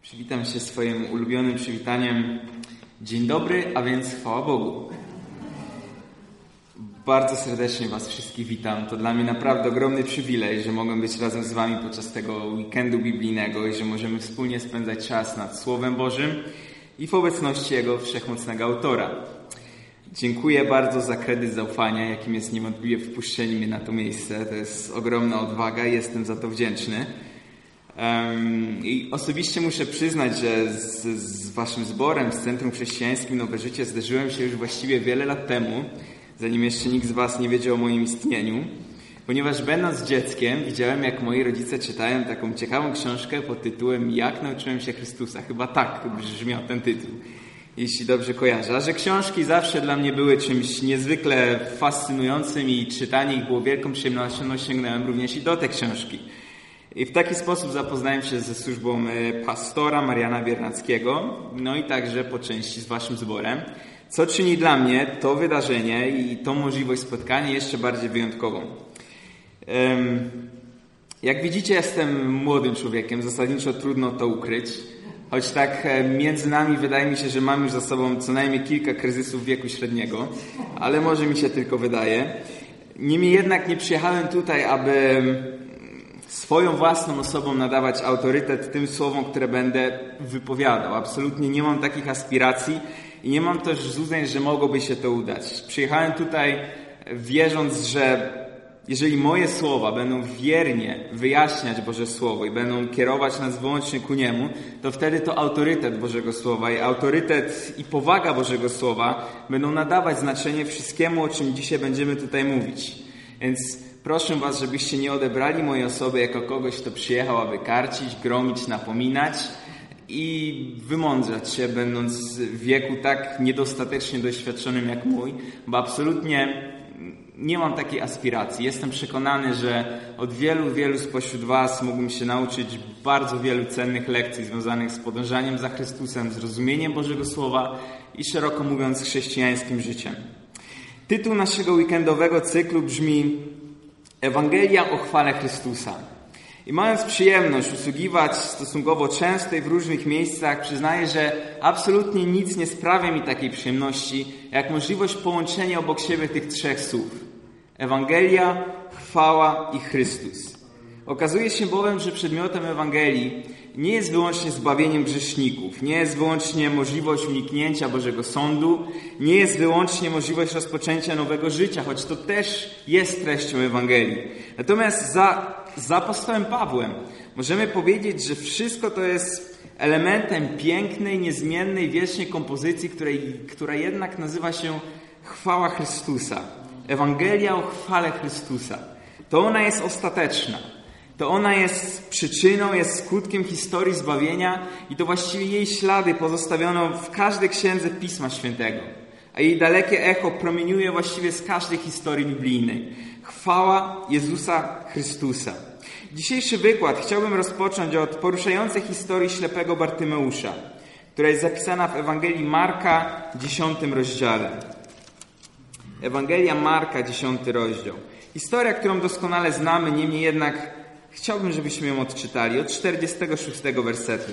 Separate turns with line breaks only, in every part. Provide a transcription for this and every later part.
Przywitam się swoim ulubionym przywitaniem. Dzień dobry, a więc chwała Bogu. Bardzo serdecznie Was wszystkich witam. To dla mnie naprawdę ogromny przywilej, że mogę być razem z Wami podczas tego weekendu biblijnego i że możemy wspólnie spędzać czas nad Słowem Bożym i w obecności Jego wszechmocnego autora. Dziękuję bardzo za kredyt zaufania, jakim jest niewątpliwie wpuszczenie mnie na to miejsce. To jest ogromna odwaga i jestem za to wdzięczny. I osobiście muszę przyznać, że z Waszym zborem, z Centrum Chrześcijańskim Nowe Życie zderzyłem się już właściwie wiele lat temu, zanim jeszcze nikt z Was nie wiedział o moim istnieniu, ponieważ będąc dzieckiem widziałem, jak moi rodzice czytają taką ciekawą książkę pod tytułem Jak nauczyłem się Chrystusa. Chyba tak brzmiał ten tytuł, jeśli dobrze kojarzę. A że książki zawsze dla mnie były czymś niezwykle fascynującym i czytanie ich było wielką przyjemnością, sięgnąłem również i do tej książki. I w taki sposób zapoznałem się ze służbą pastora Mariana Biernackiego, no i także po części z Waszym zborem, co czyni dla mnie to wydarzenie i tą możliwość spotkania jeszcze bardziej wyjątkową. Jak widzicie, jestem młodym człowiekiem, zasadniczo trudno to ukryć, choć tak między nami wydaje mi się, że mam już za sobą co najmniej kilka kryzysów wieku średniego, ale może mi się tylko wydaje. Niemniej jednak nie przyjechałem tutaj, aby swoją własną osobą nadawać autorytet tym słowom, które będę wypowiadał. Absolutnie nie mam takich aspiracji i nie mam też złudzeń, że mogłoby się to udać. Przyjechałem tutaj wierząc, że jeżeli moje słowa będą wiernie wyjaśniać Boże Słowo i będą kierować nas wyłącznie ku Niemu, to wtedy to autorytet Bożego Słowa i autorytet i powaga Bożego Słowa będą nadawać znaczenie wszystkiemu, o czym dzisiaj będziemy tutaj mówić. Więc proszę Was, żebyście nie odebrali mojej osoby jako kogoś, kto przyjechał, aby karcić, gromić, napominać i wymądrzać się, będąc w wieku tak niedostatecznie doświadczonym jak mój, bo absolutnie nie mam takiej aspiracji. Jestem przekonany, że od wielu spośród Was mógłbym się nauczyć bardzo wielu cennych lekcji związanych z podążaniem za Chrystusem, z rozumieniem Bożego Słowa i szeroko mówiąc chrześcijańskim życiem. Tytuł naszego weekendowego cyklu brzmi Ewangelia o chwale Chrystusa. I mając przyjemność usługiwać stosunkowo często i w różnych miejscach, przyznaję, że absolutnie nic nie sprawia mi takiej przyjemności, jak możliwość połączenia obok siebie tych trzech słów. Ewangelia, chwała i Chrystus. Okazuje się bowiem, że przedmiotem Ewangelii nie jest wyłącznie zbawieniem grzeszników, nie jest wyłącznie możliwość uniknięcia Bożego Sądu, nie jest wyłącznie możliwość rozpoczęcia nowego życia, choć to też jest treścią Ewangelii. Natomiast za apostołem Pawłem możemy powiedzieć, że wszystko to jest elementem pięknej, niezmiennej, wiecznej kompozycji, która jednak nazywa się chwała Chrystusa. Ewangelia o chwale Chrystusa. To ona jest ostateczna. To ona jest przyczyną, jest skutkiem historii zbawienia i to właściwie jej ślady pozostawiono w każdej księdze Pisma Świętego. A jej dalekie echo promieniuje właściwie z każdej historii biblijnej. Chwała Jezusa Chrystusa. Dzisiejszy wykład chciałbym rozpocząć od poruszającej historii ślepego Bartymeusza, która jest zapisana w Ewangelii Marka, 10 rozdziale. Ewangelia Marka, 10 rozdział. Historia, którą doskonale znamy, niemniej jednak chciałbym, żebyśmy ją odczytali od 46 wersetu.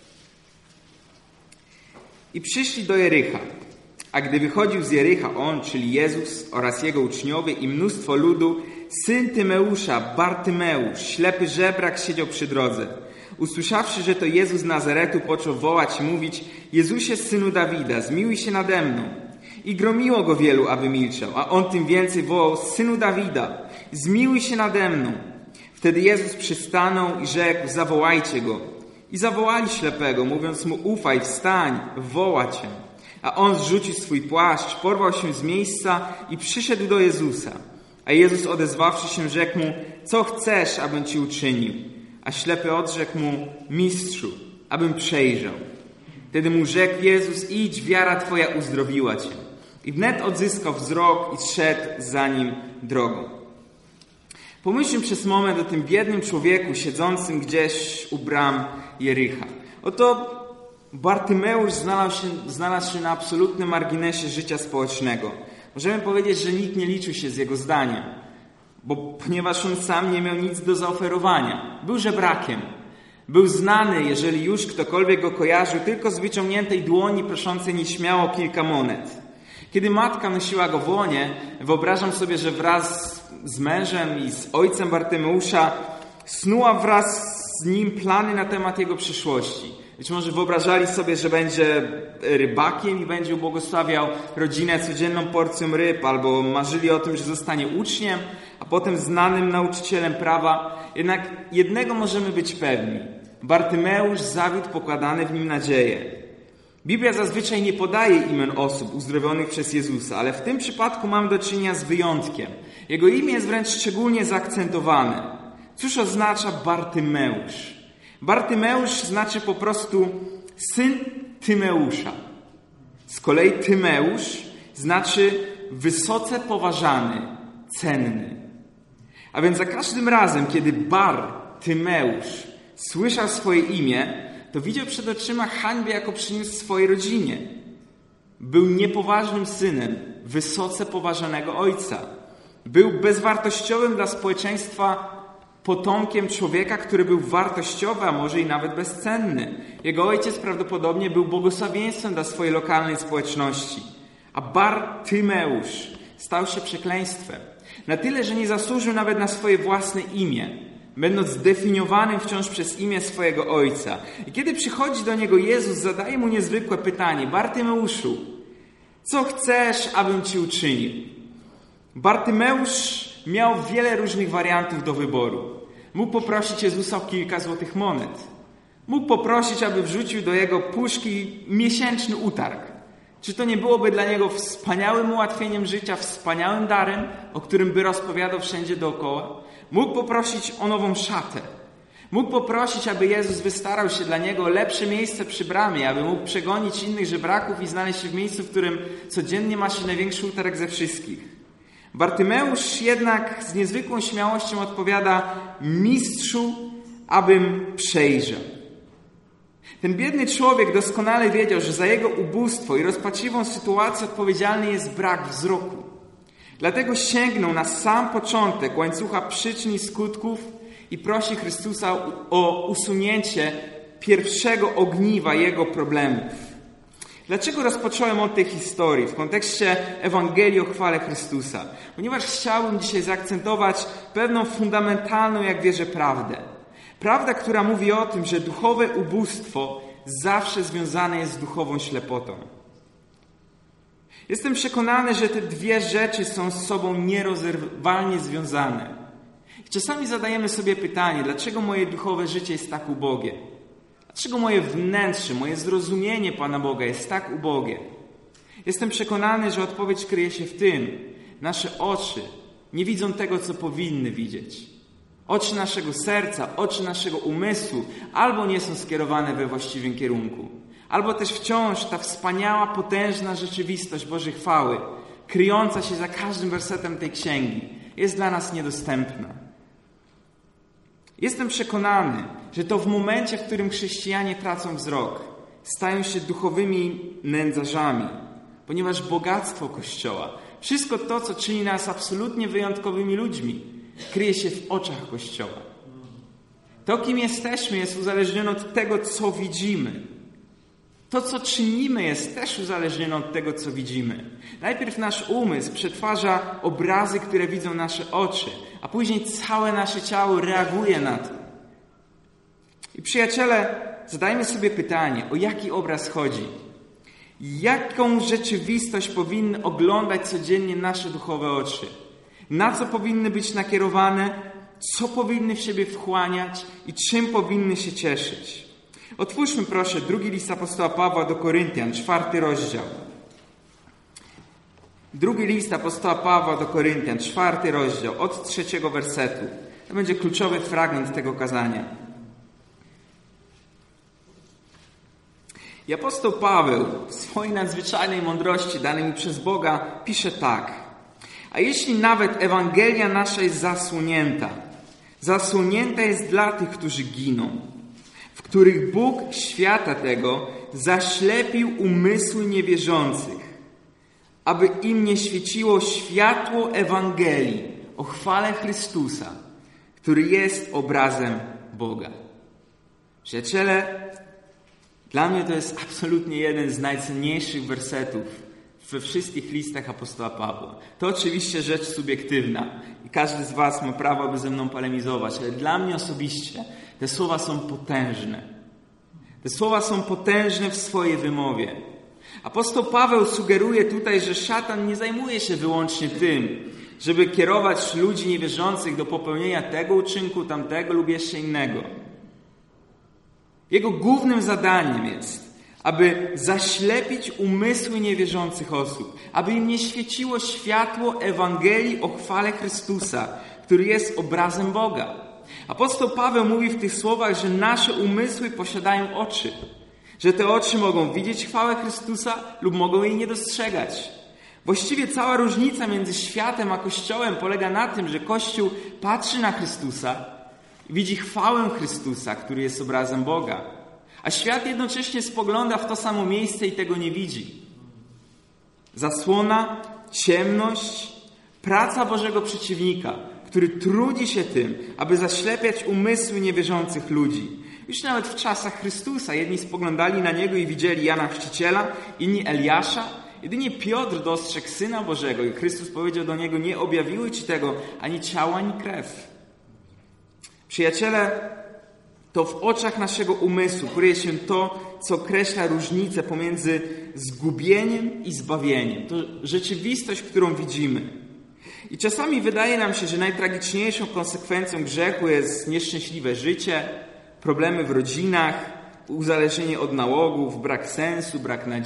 I przyszli do Jericha, a gdy wychodził z Jericha on, czyli Jezus oraz jego uczniowie i mnóstwo ludu, syn Tymeusza, Bartymeusz, ślepy żebrak, siedział przy drodze. Usłyszawszy, że to Jezus z Nazaretu, począł wołać i mówić: Jezusie, synu Dawida, zmiłuj się nade mną. I gromiło go wielu, aby milczał, a on tym więcej wołał: Synu Dawida, zmiłuj się nade mną. Wtedy Jezus przystanął i rzekł: zawołajcie go. I zawołali ślepego, mówiąc mu: ufaj, wstań, woła cię. A on zrzucił swój płaszcz, porwał się z miejsca i przyszedł do Jezusa. A Jezus odezwawszy się, rzekł mu: co chcesz, abym ci uczynił? A ślepy odrzekł mu: mistrzu, abym przejrzał. Wtedy mu rzekł Jezus: idź, wiara twoja uzdrowiła cię. I wnet odzyskał wzrok i szedł za nim drogą. Pomyślmy przez moment o tym biednym człowieku siedzącym gdzieś u bram Jericha. Oto Bartymeusz znalazł się na absolutnym marginesie życia społecznego. Możemy powiedzieć, że nikt nie liczył się z jego zdaniem, ponieważ on sam nie miał nic do zaoferowania. Był żebrakiem. Był znany, jeżeli już ktokolwiek go kojarzył, tylko z wyciągniętej dłoni proszącej nieśmiało kilka monet. Kiedy matka nosiła go w łonie, wyobrażam sobie, że wraz z mężem i z ojcem Bartymeusza snuła wraz z nim plany na temat jego przyszłości. Być może wyobrażali sobie, że będzie rybakiem i będzie ubłogosławiał rodzinę codzienną porcją ryb, albo marzyli o tym, że zostanie uczniem, a potem znanym nauczycielem prawa. Jednak jednego możemy być pewni. Bartymeusz zawiódł pokładane w nim nadzieje. Biblia zazwyczaj nie podaje imion osób uzdrowionych przez Jezusa, ale w tym przypadku mamy do czynienia z wyjątkiem. Jego imię jest wręcz szczególnie zaakcentowane. Cóż oznacza Bartymeusz? Bartymeusz znaczy po prostu syn Tymeusza. Z kolei Tymeusz znaczy wysoce poważany, cenny. A więc za każdym razem, kiedy Bartymeusz słyszał swoje imię, to widział przed oczyma hańbę, jaką przyniósł swojej rodzinie. Był niepoważnym synem wysoce poważanego ojca. Był bezwartościowym dla społeczeństwa potomkiem człowieka, który był wartościowy, a może i nawet bezcenny. Jego ojciec prawdopodobnie był błogosławieństwem dla swojej lokalnej społeczności. A Bartymeusz stał się przekleństwem. Na tyle, że nie zasłużył nawet na swoje własne imię, będąc zdefiniowanym wciąż przez imię swojego ojca. I kiedy przychodzi do niego Jezus, zadaje mu niezwykłe pytanie: Bartymeuszu, co chcesz, abym ci uczynił? Bartymeusz miał wiele różnych wariantów do wyboru. Mógł poprosić Jezusa o kilka złotych monet. Mógł poprosić, aby wrzucił do jego puszki miesięczny utarg. Czy to nie byłoby dla niego wspaniałym ułatwieniem życia, wspaniałym darem, o którym by rozpowiadał wszędzie dookoła? Mógł poprosić o nową szatę. Mógł poprosić, aby Jezus wystarał się dla niego o lepsze miejsce przy bramie, aby mógł przegonić innych żebraków i znaleźć się w miejscu, w którym codziennie ma się największy utarg ze wszystkich. Bartymeusz jednak z niezwykłą śmiałością odpowiada: mistrzu, abym przejrzał. Ten biedny człowiek doskonale wiedział, że za jego ubóstwo i rozpaczliwą sytuację odpowiedzialny jest brak wzroku. Dlatego sięgnął na sam początek łańcucha przyczyn i skutków i prosi Chrystusa o usunięcie pierwszego ogniwa jego problemów. Dlaczego rozpocząłem od tej historii w kontekście Ewangelii o chwale Chrystusa? Ponieważ chciałbym dzisiaj zaakcentować pewną fundamentalną, jak wierzę, prawdę. Prawda, która mówi o tym, że duchowe ubóstwo zawsze związane jest z duchową ślepotą. Jestem przekonany, że te dwie rzeczy są z sobą nierozerwalnie związane. I czasami zadajemy sobie pytanie, dlaczego moje duchowe życie jest tak ubogie? Dlaczego moje wnętrze, moje zrozumienie Pana Boga jest tak ubogie? Jestem przekonany, że odpowiedź kryje się w tym: nasze oczy nie widzą tego, co powinny widzieć. Oczy naszego serca, oczy naszego umysłu albo nie są skierowane we właściwym kierunku, albo też wciąż ta wspaniała, potężna rzeczywistość Bożej chwały, kryjąca się za każdym wersetem tej księgi, jest dla nas niedostępna. Jestem przekonany, że to w momencie, w którym chrześcijanie tracą wzrok, stają się duchowymi nędzarzami, ponieważ bogactwo Kościoła, wszystko to, co czyni nas absolutnie wyjątkowymi ludźmi, kryje się w oczach Kościoła. To, kim jesteśmy, jest uzależnione od tego, co widzimy. To, co czynimy, jest też uzależnione od tego, co widzimy. Najpierw nasz umysł przetwarza obrazy, które widzą nasze oczy, a później całe nasze ciało reaguje na to. I przyjaciele, zadajmy sobie pytanie, o jaki obraz chodzi? Jaką rzeczywistość powinny oglądać codziennie nasze duchowe oczy? Na co powinny być nakierowane? Co powinny w siebie wchłaniać? I czym powinny się cieszyć? Otwórzmy proszę drugi list apostoła Pawła do Koryntian, 4 rozdział. Drugi list apostoła Pawła do Koryntian, 4 rozdział, od 3 wersetu. To będzie kluczowy fragment tego kazania. I apostoł Paweł w swojej nadzwyczajnej mądrości danej mu przez Boga pisze tak: a jeśli nawet Ewangelia nasza jest zasłonięta jest dla tych, którzy giną, w których Bóg świata tego zaślepił umysły niewierzących, aby im nie świeciło światło Ewangelii o chwale Chrystusa, który jest obrazem Boga. Przyjaciele, dla mnie to jest absolutnie jeden z najcenniejszych wersetów we wszystkich listach apostoła Pawła. To oczywiście rzecz subiektywna i każdy z was ma prawo, aby ze mną polemizować, ale dla mnie osobiście te słowa są potężne. Te słowa są potężne w swojej wymowie. Apostoł Paweł sugeruje tutaj, że szatan nie zajmuje się wyłącznie tym, żeby kierować ludzi niewierzących do popełnienia tego uczynku, tamtego lub jeszcze innego. Jego głównym zadaniem jest, aby zaślepić umysły niewierzących osób, aby im nie świeciło światło Ewangelii o chwale Chrystusa, który jest obrazem Boga. Apostoł Paweł mówi w tych słowach, że nasze umysły posiadają oczy, że te oczy mogą widzieć chwałę Chrystusa lub mogą jej nie dostrzegać. Właściwie cała różnica między światem a Kościołem polega na tym, że Kościół patrzy na Chrystusa i widzi chwałę Chrystusa, który jest obrazem Boga. A świat jednocześnie spogląda w to samo miejsce i tego nie widzi. Zasłona, ciemność, praca Bożego przeciwnika, który trudzi się tym, aby zaślepiać umysły niewierzących ludzi. Już nawet w czasach Chrystusa jedni spoglądali na Niego i widzieli Jana Chrzciciela, inni Eliasza. Jedynie Piotr dostrzegł Syna Bożego i Chrystus powiedział do niego: nie objawiły ci tego ani ciało, ani krew. Przyjaciele, to w oczach naszego umysłu kryje się to, co określa różnicę pomiędzy zgubieniem i zbawieniem. To rzeczywistość, którą widzimy. I czasami wydaje nam się, że najtragiczniejszą konsekwencją grzechu jest nieszczęśliwe życie, problemy w rodzinach, uzależnienie od nałogów, brak sensu,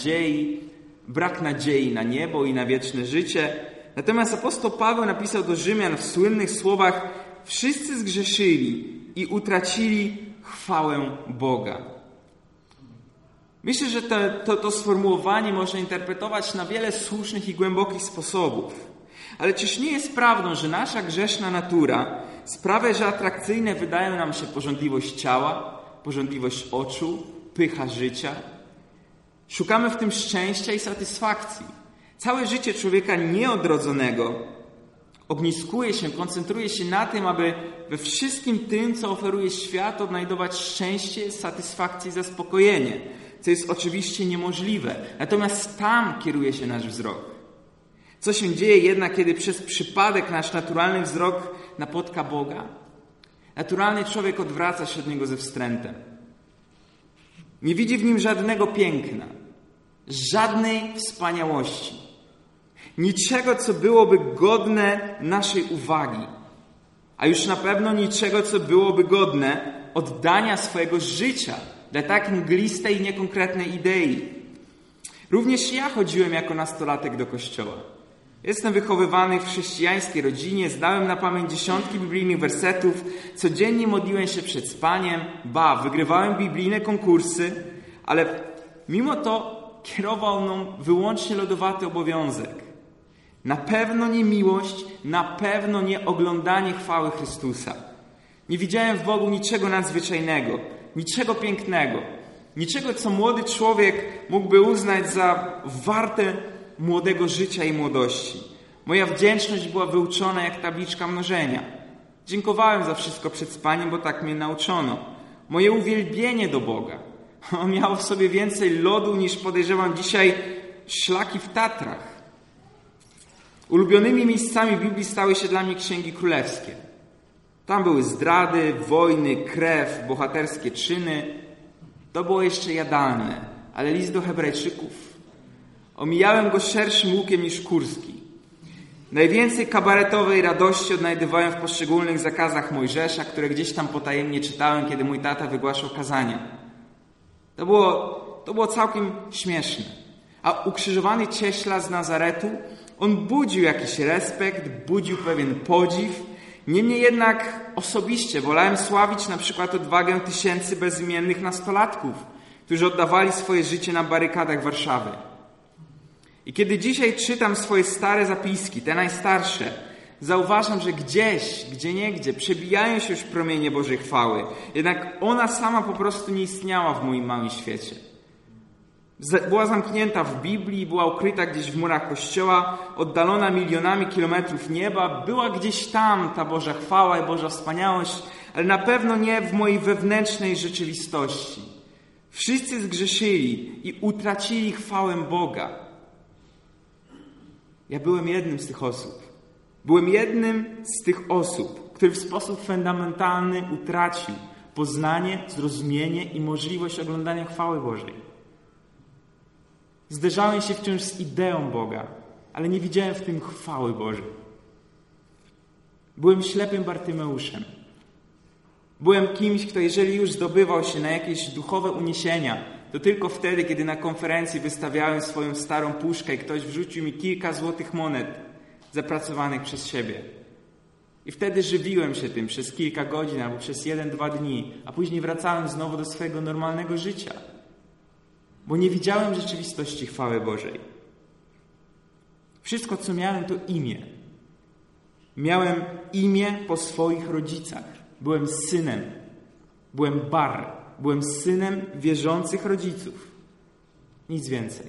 brak nadziei na niebo i na wieczne życie. Natomiast apostoł Paweł napisał do Rzymian w słynnych słowach: wszyscy zgrzeszyli i utracili chwałę Boga. Myślę, że to sformułowanie można interpretować na wiele słusznych i głębokich sposobów. Ale czyż nie jest prawdą, że nasza grzeszna natura sprawia, że atrakcyjne wydają nam się pożądliwość ciała, pożądliwość oczu, pycha życia? Szukamy w tym szczęścia i satysfakcji. Całe życie człowieka nieodrodzonego ogniskuje się, koncentruje się na tym, aby we wszystkim tym, co oferuje świat, odnajdować szczęście, satysfakcję i zaspokojenie, co jest oczywiście niemożliwe. Natomiast tam kieruje się nasz wzrok. Co się dzieje jednak, kiedy przez przypadek nasz naturalny wzrok napotka Boga? Naturalny człowiek odwraca się od Niego ze wstrętem. Nie widzi w Nim żadnego piękna, żadnej wspaniałości. Niczego, co byłoby godne naszej uwagi. A już na pewno niczego, co byłoby godne oddania swojego życia dla tak mglistej i niekonkretnej idei. Również ja chodziłem jako nastolatek do kościoła. Jestem wychowywany w chrześcijańskiej rodzinie, znałem na pamięć dziesiątki biblijnych wersetów, codziennie modliłem się przed spaniem, wygrywałem biblijne konkursy, ale mimo to kierował mną wyłącznie lodowaty obowiązek. Na pewno nie miłość, na pewno nie oglądanie chwały Chrystusa. Nie widziałem w Bogu niczego nadzwyczajnego, niczego pięknego, niczego, co młody człowiek mógłby uznać za warte młodego życia i młodości. Moja wdzięczność była wyuczona jak tabliczka mnożenia. Dziękowałem za wszystko przed spaniem, bo tak mnie nauczono. Moje uwielbienie do Boga. On miał w sobie więcej lodu niż, podejrzewam, dzisiaj szlaki w Tatrach. Ulubionymi miejscami Biblii stały się dla mnie księgi królewskie. Tam były zdrady, wojny, krew, bohaterskie czyny. To było jeszcze jadalne, ale list do Hebrajczyków. Omijałem go szerszym łukiem niż kurski. Najwięcej kabaretowej radości odnajdywałem w poszczególnych zakazach Mojżesza, które gdzieś tam potajemnie czytałem, kiedy mój tata wygłaszał kazania. To było całkiem śmieszne. A ukrzyżowany cieśla z Nazaretu, on budził jakiś respekt, budził pewien podziw. Niemniej jednak osobiście wolałem sławić na przykład odwagę tysięcy bezimiennych nastolatków, którzy oddawali swoje życie na barykadach Warszawy. I kiedy dzisiaj czytam swoje stare zapiski, te najstarsze, zauważam, że gdzieniegdzie przebijają się już promienie Bożej chwały. Jednak ona sama po prostu nie istniała w moim małym świecie. Była zamknięta w Biblii, była ukryta gdzieś w murach Kościoła, oddalona milionami kilometrów nieba. Była gdzieś tam ta Boża chwała i Boża wspaniałość, ale na pewno nie w mojej wewnętrznej rzeczywistości. Wszyscy zgrzeszyli i utracili chwałę Boga. Ja byłem jednym z tych osób. Byłem jednym z tych osób, który w sposób fundamentalny utracił poznanie, zrozumienie i możliwość oglądania chwały Bożej. Zderzałem się wciąż z ideą Boga, ale nie widziałem w tym chwały Bożej. Byłem ślepym Bartymeuszem. Byłem kimś, kto jeżeli już zdobywał się na jakieś duchowe uniesienia, to tylko wtedy, kiedy na konferencji wystawiałem swoją starą puszkę i ktoś wrzucił mi kilka złotych monet zapracowanych przez siebie. I wtedy żywiłem się tym przez kilka godzin albo przez 1-2 dni, a później wracałem znowu do swojego normalnego życia. Bo nie widziałem rzeczywistości chwały Bożej. Wszystko, co miałem, to imię. Miałem imię po swoich rodzicach. Byłem synem. Byłem Byłem synem wierzących rodziców. Nic więcej.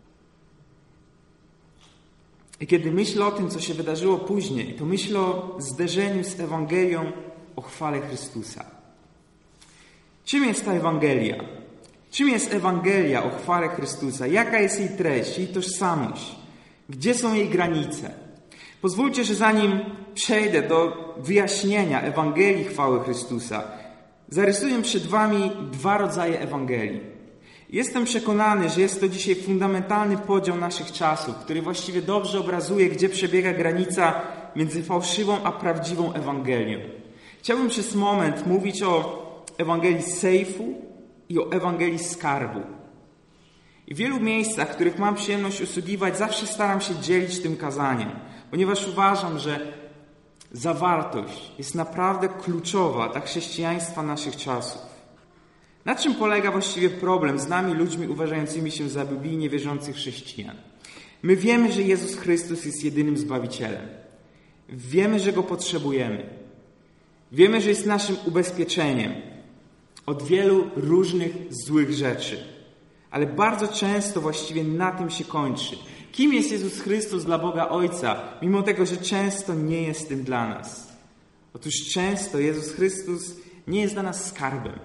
I kiedy myślę o tym, co się wydarzyło później, to myślę o zderzeniu z Ewangelią o chwale Chrystusa. Czym jest ta Ewangelia? Czym jest Ewangelia o chwale Chrystusa? Jaka jest jej treść, jej tożsamość? Gdzie są jej granice? Pozwólcie, że zanim przejdę do wyjaśnienia Ewangelii chwały Chrystusa, zarysuję przed wami 2 rodzaje Ewangelii. Jestem przekonany, że jest to dzisiaj fundamentalny podział naszych czasów, który właściwie dobrze obrazuje, gdzie przebiega granica między fałszywą a prawdziwą Ewangelią. Chciałbym przez moment mówić o Ewangelii sejfu i o Ewangelii skarbu. I w wielu miejscach, w których mam przyjemność usługiwać, zawsze staram się dzielić tym kazaniem, ponieważ uważam, że zawartość jest naprawdę kluczowa dla chrześcijaństwa naszych czasów. Na czym polega właściwie problem z nami, ludźmi uważającymi się za biblijnie wierzących chrześcijan? My wiemy, że Jezus Chrystus jest jedynym Zbawicielem. Wiemy, że Go potrzebujemy. Wiemy, że jest naszym ubezpieczeniem od wielu różnych złych rzeczy. Ale bardzo często właściwie na tym się kończy. Kim jest Jezus Chrystus dla Boga Ojca, mimo tego, że często nie jest tym dla nas? Otóż często Jezus Chrystus nie jest dla nas skarbem.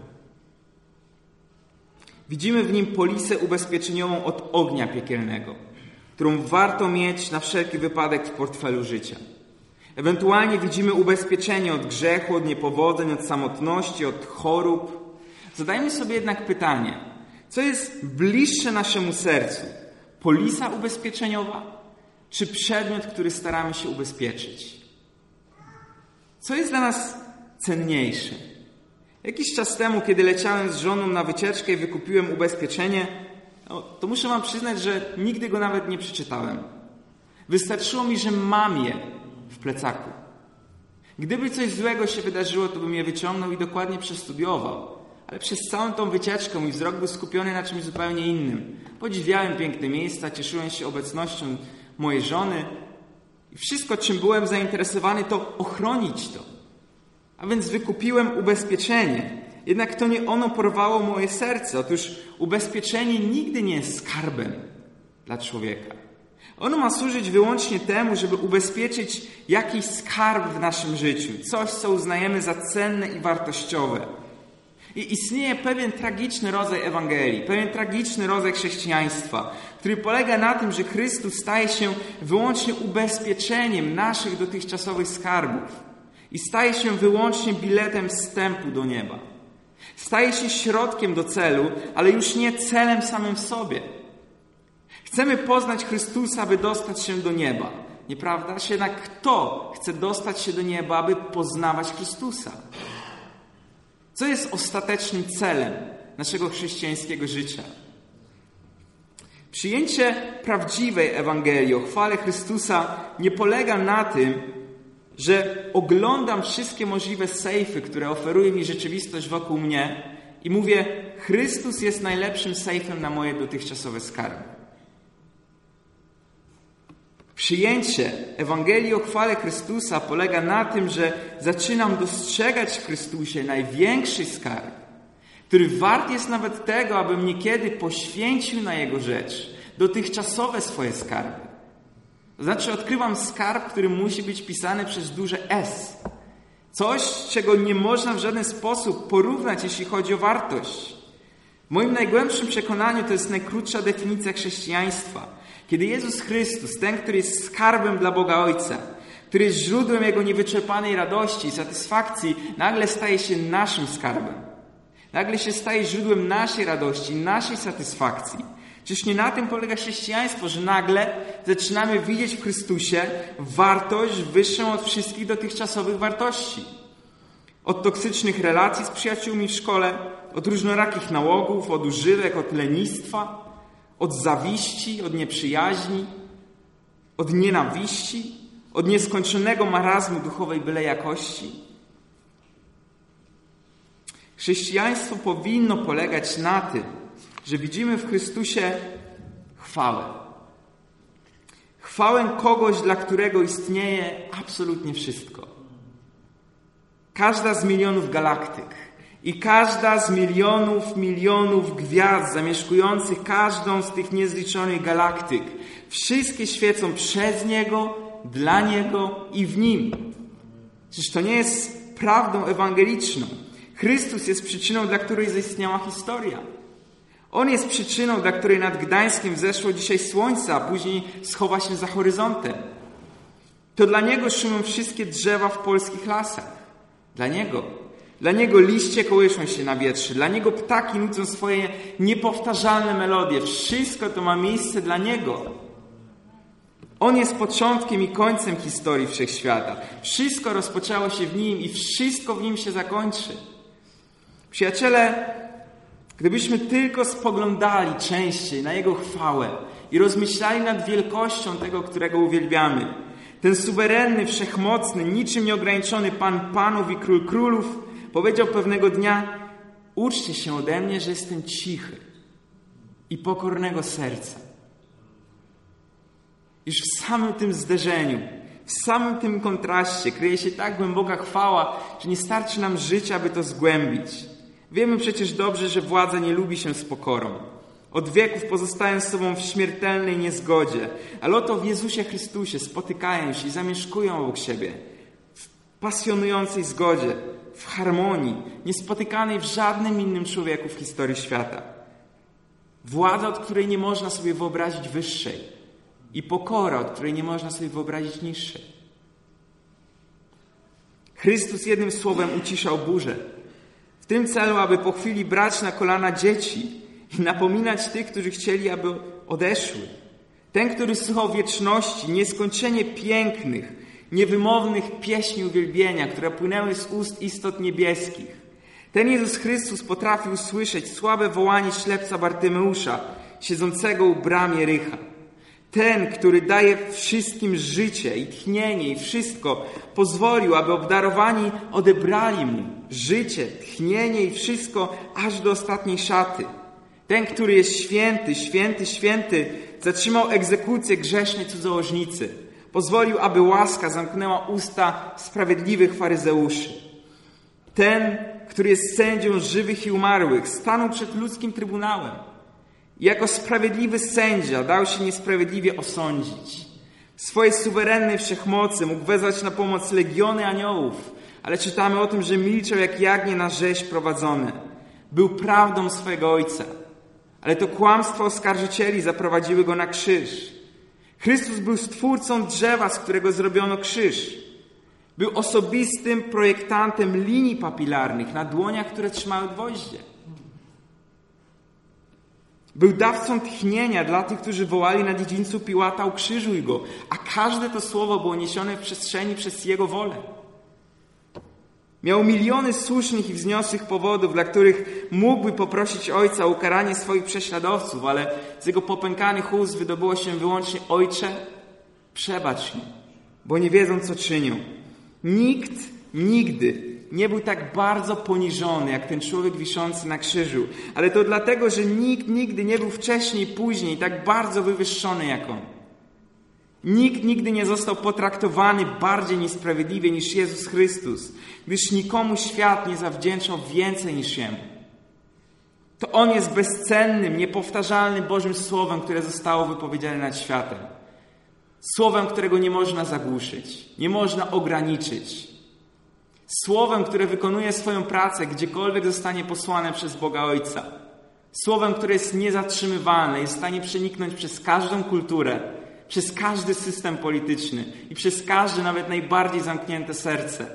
Widzimy w Nim polisę ubezpieczeniową od ognia piekielnego, którą warto mieć na wszelki wypadek w portfelu życia. Ewentualnie widzimy ubezpieczenie od grzechu, od niepowodzeń, od samotności, od chorób. Zadajmy sobie jednak pytanie, co jest bliższe naszemu sercu? Polisa ubezpieczeniowa czy przedmiot, który staramy się ubezpieczyć? Co jest dla nas cenniejsze? Jakiś czas temu, kiedy leciałem z żoną na wycieczkę i wykupiłem ubezpieczenie, to muszę wam przyznać, że nigdy go nawet nie przeczytałem. Wystarczyło mi, że mam je w plecaku. Gdyby coś złego się wydarzyło, to bym je wyciągnął i dokładnie przestudiował. Ale przez całą tą wycieczkę mój wzrok był skupiony na czymś zupełnie innym. Podziwiałem piękne miejsca, cieszyłem się obecnością mojej żony i wszystko, czym byłem zainteresowany, to ochronić to. A więc wykupiłem ubezpieczenie. Jednak to nie ono porwało moje serce. Otóż ubezpieczenie nigdy nie jest skarbem dla człowieka. Ono ma służyć wyłącznie temu, żeby ubezpieczyć jakiś skarb w naszym życiu. Coś, co uznajemy za cenne i wartościowe. I istnieje pewien tragiczny rodzaj Ewangelii, pewien tragiczny rodzaj chrześcijaństwa, który polega na tym, że Chrystus staje się wyłącznie ubezpieczeniem naszych dotychczasowych skarbów i staje się wyłącznie biletem wstępu do nieba. Staje się środkiem do celu, ale już nie celem samym w sobie. Chcemy poznać Chrystusa, aby dostać się do nieba. Nieprawda? Jednak kto chce dostać się do nieba, aby poznawać Chrystusa? Co jest ostatecznym celem naszego chrześcijańskiego życia? Przyjęcie prawdziwej Ewangelii o chwale Chrystusa nie polega na tym, że oglądam wszystkie możliwe sejfy, które oferuje mi rzeczywistość wokół mnie i mówię, Chrystus jest najlepszym sejfem na moje dotychczasowe skarby. Przyjęcie Ewangelii o chwale Chrystusa polega na tym, że zaczynam dostrzegać w Chrystusie największy skarb. który wart jest nawet tego, abym niekiedy poświęcił na Jego rzecz dotychczasowe swoje skarby. To znaczy odkrywam skarb, który musi być pisany przez duże S. Coś, czego nie można w żaden sposób porównać, jeśli chodzi o wartość. W moim najgłębszym przekonaniu to jest najkrótsza definicja chrześcijaństwa. Kiedy Jezus Chrystus, ten, który jest skarbem dla Boga Ojca, który jest źródłem Jego niewyczerpanej radości i satysfakcji, nagle staje się naszym skarbem. Nagle się staje źródłem naszej radości, naszej satysfakcji. Czyż nie na tym polega chrześcijaństwo, że nagle zaczynamy widzieć w Chrystusie wartość wyższą od wszystkich dotychczasowych wartości. Od toksycznych relacji z przyjaciółmi w szkole, od różnorakich nałogów, od używek, od lenistwa, od zawiści, od nieprzyjaźni, od nienawiści, od nieskończonego marazmu duchowej byle jakości. Chrześcijaństwo powinno polegać na tym, że widzimy w Chrystusie chwałę. Chwałę kogoś, dla którego istnieje absolutnie wszystko. Każda z milionów galaktyk i każda z milionów gwiazd zamieszkujących każdą z tych niezliczonych galaktyk, wszystkie świecą przez Niego, dla Niego i w Nim. Czyż to nie jest prawdą ewangeliczną? Chrystus jest przyczyną, dla której zaistniała historia. On jest przyczyną, dla której nad Gdańskiem wzeszło dzisiaj słońce, a później schowa się za horyzontem. To dla Niego szumią wszystkie drzewa w polskich lasach. Dla Niego. Dla Niego liście kołyszą się na wietrze. Dla Niego ptaki nucą swoje niepowtarzalne melodie. Wszystko to ma miejsce dla Niego. On jest początkiem i końcem historii wszechświata. Wszystko rozpoczęło się w Nim i wszystko w Nim się zakończy. Przyjaciele, gdybyśmy tylko spoglądali częściej na Jego chwałę i rozmyślali nad wielkością tego, którego uwielbiamy, ten suwerenny, wszechmocny, niczym nieograniczony Pan Panów i Król Królów powiedział pewnego dnia: uczcie się ode mnie, że jestem cichy i pokornego serca. Już w samym tym zderzeniu, w samym tym kontraście kryje się tak głęboka chwała, że nie starczy nam życia, aby to zgłębić. Wiemy przecież dobrze, że władza nie lubi się z pokorą. Od wieków pozostają z sobą w śmiertelnej niezgodzie, ale oto w Jezusie Chrystusie spotykają się i zamieszkują obok siebie w pasjonującej zgodzie, w harmonii, niespotykanej w żadnym innym człowieku w historii świata. Władza, od której nie można sobie wyobrazić wyższej, i pokora, od której nie można sobie wyobrazić niższej. Chrystus jednym słowem uciszał burzę. W tym celu, aby po chwili brać na kolana dzieci i napominać tych, którzy chcieli, aby odeszły. Ten, który słuchał wieczności, nieskończenie pięknych, niewymownych pieśni uwielbienia, które płynęły z ust istot niebieskich. Ten Jezus Chrystus potrafił usłyszeć słabe wołanie ślepca Bartymeusza, siedzącego u bram Jericha. Ten, który daje wszystkim życie i tchnienie i wszystko, pozwolił, aby obdarowani odebrali Mu życie, tchnienie i wszystko aż do ostatniej szaty. Ten, który jest święty, święty, święty, zatrzymał egzekucję grzesznej cudzołożnicy. Pozwolił, aby łaska zamknęła usta sprawiedliwych faryzeuszy. Ten, który jest sędzią żywych i umarłych, stanął przed ludzkim trybunałem. I jako sprawiedliwy sędzia dał się niesprawiedliwie osądzić. W swojej suwerennej wszechmocy mógł wezwać na pomoc legiony aniołów, ale czytamy o tym, że milczał jak jagnię na rzeź prowadzone. Był prawdą swojego Ojca, ale to kłamstwo oskarżycieli zaprowadziły Go na krzyż. Chrystus był stwórcą drzewa, z którego zrobiono krzyż. Był osobistym projektantem linii papilarnych na dłoniach, które trzymały gwoździe. Był dawcą tchnienia dla tych, którzy wołali na dziedzińcu Piłata: ukrzyżuj Go, a każde to słowo było niesione w przestrzeni przez Jego wolę. Miał miliony słusznych i wzniosłych powodów, dla których mógłby poprosić Ojca o ukaranie swoich prześladowców, ale z Jego popękanych ust wydobyło się wyłącznie: Ojcze, przebacz im, bo nie wiedzą, co czynią. Nikt nigdy nie był tak bardzo poniżony, jak ten człowiek wiszący na krzyżu. Ale to dlatego, że nikt nigdy nie był wcześniej i później tak bardzo wywyższony jak On. Nikt nigdy nie został potraktowany bardziej niesprawiedliwie niż Jezus Chrystus, gdyż nikomu świat nie zawdzięczał więcej niż Jemu. To On jest bezcennym, niepowtarzalnym Bożym Słowem, które zostało wypowiedziane nad światem. Słowem, którego nie można zagłuszyć, nie można ograniczyć. Słowem, które wykonuje swoją pracę, gdziekolwiek zostanie posłane przez Boga Ojca. Słowem, które jest niezatrzymywalne, jest w stanie przeniknąć przez każdą kulturę, przez każdy system polityczny i przez każde, nawet najbardziej zamknięte serce.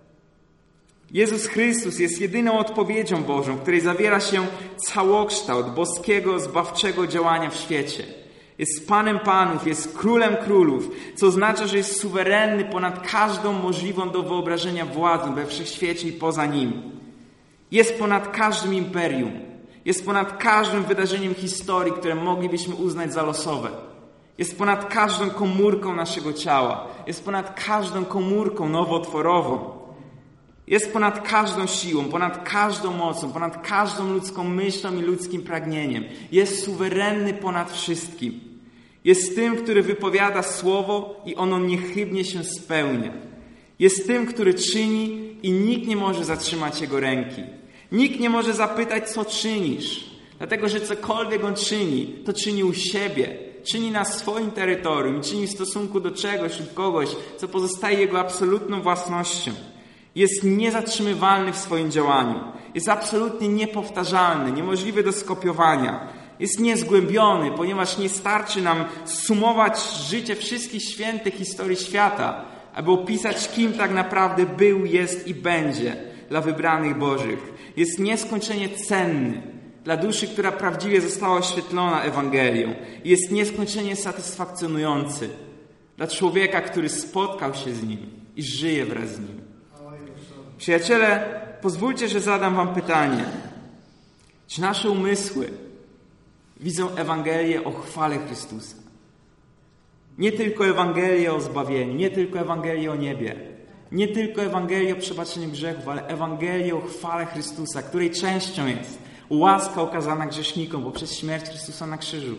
Jezus Chrystus jest jedyną odpowiedzią Bożą, w której zawiera się całokształt boskiego, zbawczego działania w świecie. Jest Panem Panów, jest Królem Królów, co oznacza, że jest suwerenny ponad każdą możliwą do wyobrażenia władzą we wszechświecie i poza nim. Jest ponad każdym imperium. Jest ponad każdym wydarzeniem historii, które moglibyśmy uznać za losowe. Jest ponad każdą komórką naszego ciała. Jest ponad każdą komórką nowotworową. Jest ponad każdą siłą, ponad każdą mocą, ponad każdą ludzką myślą i ludzkim pragnieniem. Jest suwerenny ponad wszystkim. Jest tym, który wypowiada słowo i ono niechybnie się spełnia. Jest tym, który czyni i nikt nie może zatrzymać Jego ręki. Nikt nie może zapytać, co czynisz. Dlatego, że cokolwiek On czyni, to czyni u siebie. Czyni na swoim terytorium, czyni w stosunku do czegoś lub kogoś, co pozostaje Jego absolutną własnością. Jest niezatrzymywalny w swoim działaniu. Jest absolutnie niepowtarzalny, niemożliwy do skopiowania. Jest niezgłębiony, ponieważ nie starczy nam sumować życie wszystkich świętych historii świata, aby opisać, kim tak naprawdę był, jest i będzie dla wybranych Bożych. Jest nieskończenie cenny dla duszy, która prawdziwie została oświetlona Ewangelią. Jest nieskończenie satysfakcjonujący dla człowieka, który spotkał się z Nim i żyje wraz z Nim. Przyjaciele, pozwólcie, że zadam wam pytanie. Czy nasze umysły widzą Ewangelię o chwale Chrystusa? Nie tylko Ewangelię o zbawieniu, nie tylko Ewangelię o niebie, nie tylko Ewangelię o przebaczeniu grzechów, ale Ewangelię o chwale Chrystusa, której częścią jest łaska okazana grzesznikom poprzez śmierć Chrystusa na krzyżu.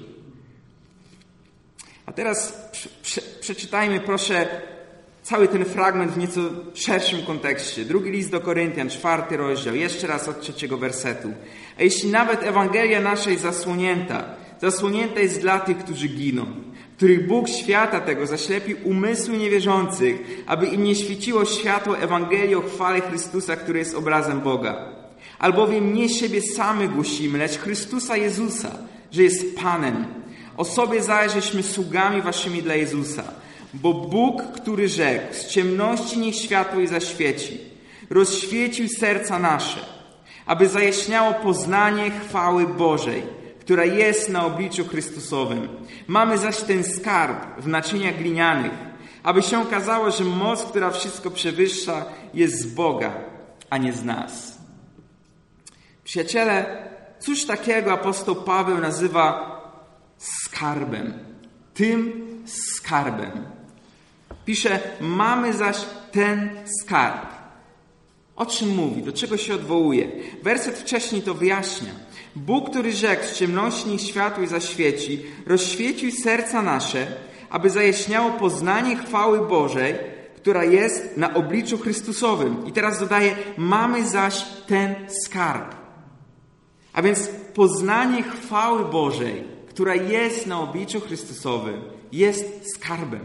A teraz przeczytajmy, proszę, cały ten fragment w nieco szerszym kontekście. 2 list do Koryntian, 4 rozdział, jeszcze raz od 3 wersetu. A jeśli nawet Ewangelia nasza jest zasłonięta jest dla tych, którzy giną, których Bóg świata tego zaślepił umysły niewierzących, aby im nie świeciło światło Ewangelii o chwale Chrystusa, który jest obrazem Boga. Albowiem nie siebie samych głosimy, lecz Chrystusa Jezusa, że jest Panem. O sobie zaś żeśmy sługami waszymi dla Jezusa. Bo Bóg, który rzekł, z ciemności niech światło jej zaświeci, rozświecił serca nasze, aby zajaśniało poznanie chwały Bożej, która jest na obliczu Chrystusowym. Mamy zaś ten skarb w naczyniach glinianych, aby się okazało, że moc, która wszystko przewyższa, jest z Boga, a nie z nas. Przyjaciele, cóż takiego apostoł Paweł nazywa skarbem? Tym skarbem. Pisze, mamy zaś ten skarb. O czym mówi? Do czego się odwołuje? Werset wcześniej to wyjaśnia. Bóg, który rzekł, z ciemności niech światło jej zaświeci, rozświecił serca nasze, aby zajaśniało poznanie chwały Bożej, która jest na obliczu Chrystusowym. I teraz dodaje, mamy zaś ten skarb. A więc poznanie chwały Bożej, która jest na obliczu Chrystusowym, jest skarbem.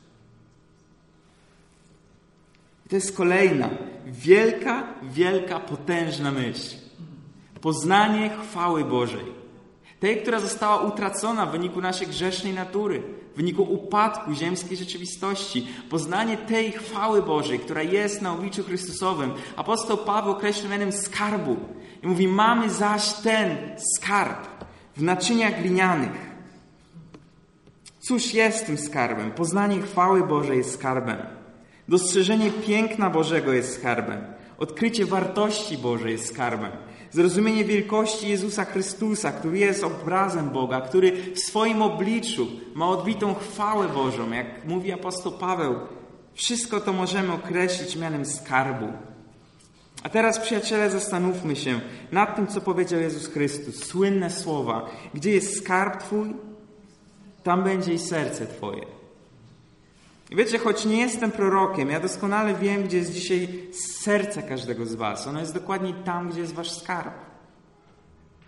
I to jest kolejna wielka, potężna myśl. Poznanie chwały Bożej. Tej, która została utracona w wyniku naszej grzesznej natury, w wyniku upadku ziemskiej rzeczywistości. Poznanie tej chwały Bożej, która jest na obliczu Chrystusowym. Apostoł Paweł określa mianem skarbu. I mówi, mamy zaś ten skarb w naczyniach glinianych. Cóż jest tym skarbem? Poznanie chwały Bożej jest skarbem. Dostrzeżenie piękna Bożego jest skarbem. Odkrycie wartości Bożej jest skarbem. Zrozumienie wielkości Jezusa Chrystusa, który jest obrazem Boga, który w swoim obliczu ma odbitą chwałę Bożą. Jak mówi apostoł Paweł, wszystko to możemy określić mianem skarbu. A teraz, przyjaciele, zastanówmy się nad tym, co powiedział Jezus Chrystus. Słynne słowa. Gdzie jest skarb Twój, tam będzie i serce Twoje. I wiecie, choć nie jestem prorokiem, ja doskonale wiem, gdzie jest dzisiaj serce każdego z was. Ono jest dokładnie tam, gdzie jest wasz skarb.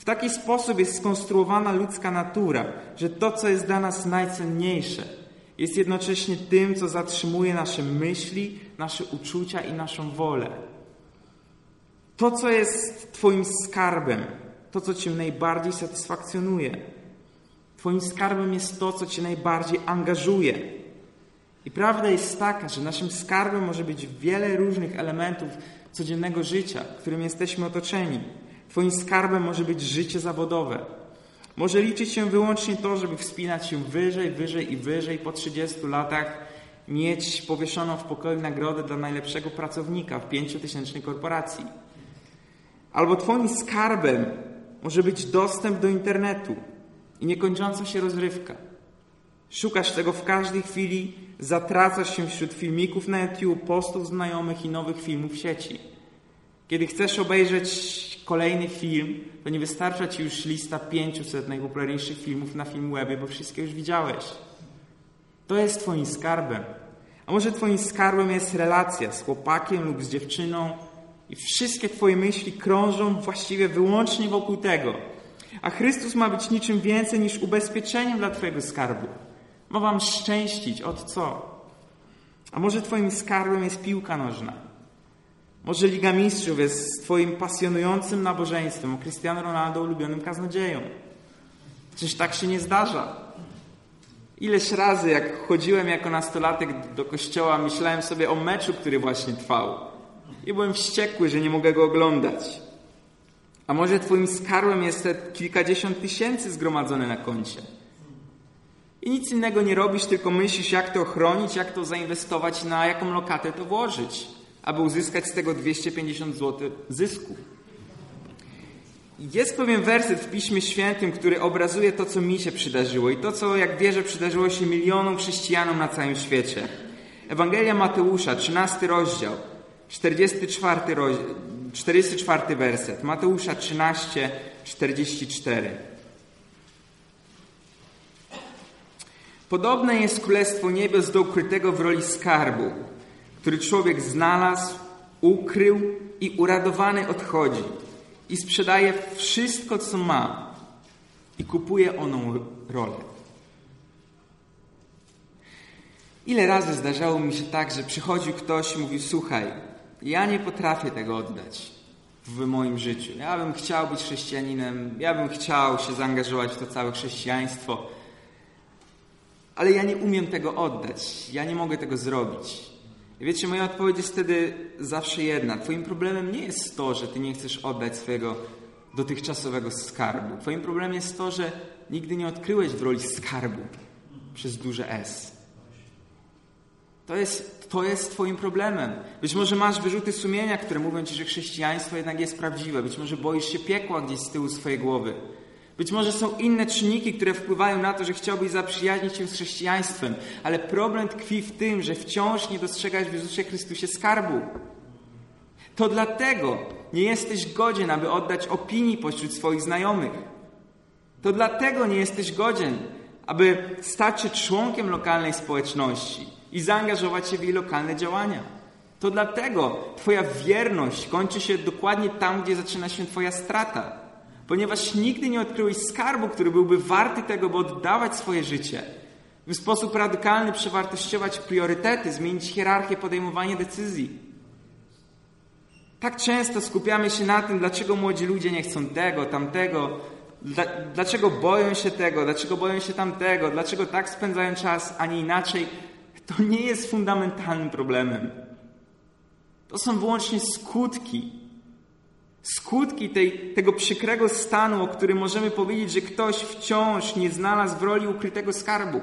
taki sposób jest skonstruowana ludzka natura, że to, co jest dla nas najcenniejsze, jest jednocześnie tym, co zatrzymuje nasze myśli, nasze uczucia i naszą wolę. To, co jest Twoim skarbem, to, co Cię najbardziej satysfakcjonuje. Twoim skarbem jest to, co Cię najbardziej angażuje. I prawda jest taka, że naszym skarbem może być wiele różnych elementów codziennego życia, którym jesteśmy otoczeni. Twoim skarbem może być życie zawodowe. Może liczyć się wyłącznie to, żeby wspinać się wyżej, wyżej i wyżej. Po 30 latach mieć powieszoną w pokoju nagrodę dla najlepszego pracownika w 5-tysięcznej korporacji. Albo Twoim skarbem może być dostęp do internetu i niekończąca się rozrywka. Szukasz tego w każdej chwili, zatracasz się wśród filmików na YouTube, postów znajomych i nowych filmów w sieci. Kiedy chcesz obejrzeć kolejny film, to nie wystarcza Ci już lista 500 najpopularniejszych filmów na Filmwebie, bo wszystkie już widziałeś. To jest Twoim skarbem. A może Twoim skarbem jest relacja z chłopakiem lub z dziewczyną i wszystkie Twoje myśli krążą właściwie wyłącznie wokół tego. A Chrystus ma być niczym więcej niż ubezpieczeniem dla Twojego skarbu. Ma Wam szczęścić. Od co? A może Twoim skarbem jest piłka nożna? Może Liga Mistrzów jest Twoim pasjonującym nabożeństwem, a Cristiano Ronaldo ulubionym kaznodzieją? Przecież tak się nie zdarza. Ileś razy, jak chodziłem jako nastolatek do kościoła, myślałem sobie o meczu, który właśnie trwał. I byłem wściekły, że nie mogę go oglądać. A może Twoim skarbem jest te kilkadziesiąt tysięcy zgromadzone na koncie? I nic innego nie robisz, tylko myślisz, jak to ochronić, jak to zainwestować, na jaką lokatę to włożyć, aby uzyskać z tego 250 zł zysku. Jest pewien werset w Piśmie Świętym, który obrazuje to, co mi się przydarzyło i to, co, jak wierzę, przydarzyło się milionom chrześcijanom na całym świecie. Ewangelia Mateusza, 13 rozdział, 44 werset. Mateusza 13, 44. Podobne jest Królestwo Niebios do ukrytego w roli skarbu, który człowiek znalazł, ukrył i uradowany odchodzi i sprzedaje wszystko, co ma i kupuje oną rolę. Ile razy zdarzało mi się tak, że przychodził ktoś i mówił: słuchaj, ja nie potrafię tego oddać w moim życiu. Ja bym chciał być chrześcijaninem, ja bym chciał się zaangażować w to całe chrześcijaństwo, ale ja nie umiem tego oddać. Ja nie mogę tego zrobić. I wiecie, moja odpowiedź jest wtedy zawsze jedna. Twoim problemem nie jest to, że ty nie chcesz oddać swojego dotychczasowego skarbu. Twoim problemem jest to, że nigdy nie odkryłeś w roli skarbu przez duże S. To jest Twoim problemem. Być może masz wyrzuty sumienia, które mówią Ci, że chrześcijaństwo jednak jest prawdziwe. Być może boisz się piekła gdzieś z tyłu swojej głowy. Być może są inne czynniki, które wpływają na to, że chciałbyś zaprzyjaźnić się z chrześcijaństwem. Ale problem tkwi w tym, że wciąż nie dostrzegasz w Jezusie Chrystusie skarbu. To dlatego nie jesteś godzien, aby oddać opinii pośród swoich znajomych. To dlatego nie jesteś godzien, aby stać się członkiem lokalnej społeczności i zaangażować się w jej lokalne działania. To dlatego Twoja wierność kończy się dokładnie tam, gdzie zaczyna się Twoja strata. Ponieważ nigdy nie odkryłeś skarbu, który byłby warty tego, by oddawać swoje życie, by w sposób radykalny przewartościować priorytety, zmienić hierarchię podejmowania decyzji. Tak często skupiamy się na tym, dlaczego młodzi ludzie nie chcą tego, tamtego, dlaczego boją się tego, dlaczego boją się tamtego, dlaczego tak spędzają czas, a nie inaczej. To nie jest fundamentalnym problemem. To są wyłącznie skutki. Skutki tego przykrego stanu, o którym możemy powiedzieć, że ktoś wciąż nie znalazł w roli ukrytego skarbu.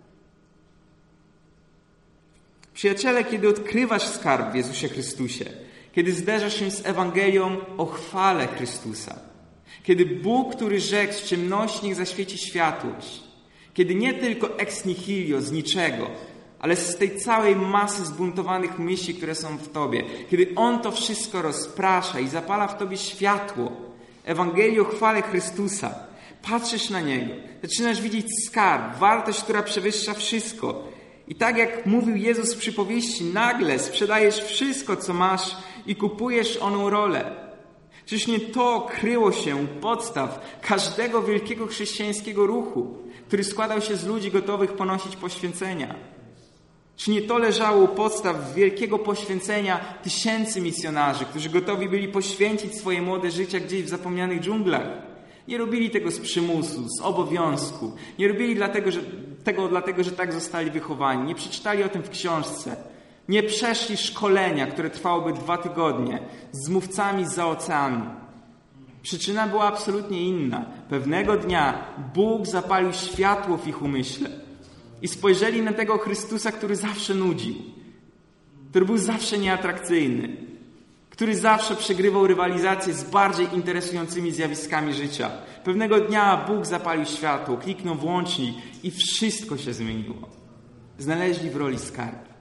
Przyjaciele, kiedy odkrywasz skarb w Jezusie Chrystusie, kiedy zderzasz się z Ewangelią o chwale Chrystusa, kiedy Bóg, który rzekł: w ciemności niech zaświeci światłość, kiedy nie tylko ex nihilo, z niczego, ale z tej całej masy zbuntowanych myśli, które są w Tobie, kiedy On to wszystko rozprasza i zapala w Tobie światło Ewangelii o chwale Chrystusa, patrzysz na Niego, zaczynasz widzieć skarb, wartość, która przewyższa wszystko. I tak jak mówił Jezus w przypowieści, nagle sprzedajesz wszystko, co masz i kupujesz oną rolę. Czyż nie to kryło się u podstaw każdego wielkiego chrześcijańskiego ruchu, który składał się z ludzi gotowych ponosić poświęcenia? Czy nie to leżało u podstaw wielkiego poświęcenia tysięcy misjonarzy, którzy gotowi byli poświęcić swoje młode życia gdzieś w zapomnianych dżunglach? Nie robili tego z przymusu, z obowiązku. Nie robili dlatego, że tak zostali wychowani. Nie przeczytali o tym w książce. Nie przeszli szkolenia, które trwałoby 2 tygodnie z mówcami zza oceanu. Przyczyna była absolutnie inna. Pewnego dnia Bóg zapalił światło w ich umyśle i spojrzeli na tego Chrystusa, który zawsze nudził, który był zawsze nieatrakcyjny, który zawsze przegrywał rywalizację z bardziej interesującymi zjawiskami życia. Pewnego dnia Bóg zapalił światło, kliknął włącznik i wszystko się zmieniło. Znaleźli w roli skarb.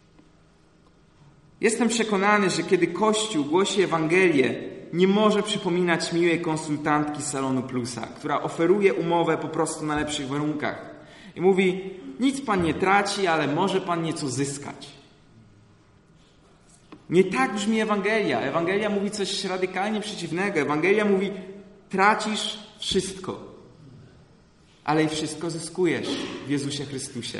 Jestem przekonany, że kiedy Kościół głosi Ewangelię, nie może przypominać miłej konsultantki z Salonu Plusa, która oferuje umowę po prostu na lepszych warunkach. I mówi, nic pan nie traci, ale może pan nieco zyskać. Nie tak brzmi Ewangelia. Ewangelia mówi coś radykalnie przeciwnego. Ewangelia mówi, tracisz wszystko, ale i wszystko zyskujesz w Jezusie Chrystusie.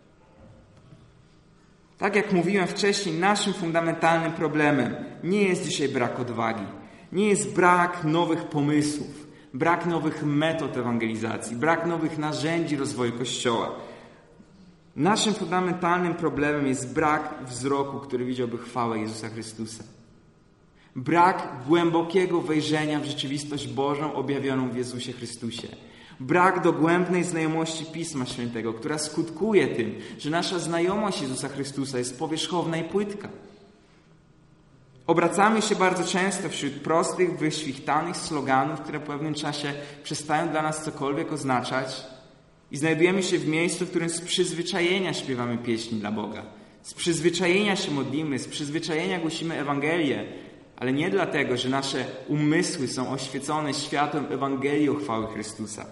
Tak jak mówiłem wcześniej, naszym fundamentalnym problemem nie jest dzisiaj brak odwagi. Nie jest brak nowych pomysłów, brak nowych metod ewangelizacji, brak nowych narzędzi rozwoju Kościoła. Naszym fundamentalnym problemem jest brak wzroku, który widziałby chwałę Jezusa Chrystusa. Brak głębokiego wejrzenia w rzeczywistość Bożą objawioną w Jezusie Chrystusie. Brak dogłębnej znajomości Pisma Świętego, która skutkuje tym, że nasza znajomość Jezusa Chrystusa jest powierzchowna i płytka. Obracamy się bardzo często wśród prostych, wyświchtanych sloganów, które po pewnym czasie przestają dla nas cokolwiek oznaczać i znajdujemy się w miejscu, w którym z przyzwyczajenia śpiewamy pieśni dla Boga. Z przyzwyczajenia się modlimy, z przyzwyczajenia głosimy Ewangelię, ale nie dlatego, że nasze umysły są oświecone światłem Ewangelii o chwały Chrystusa.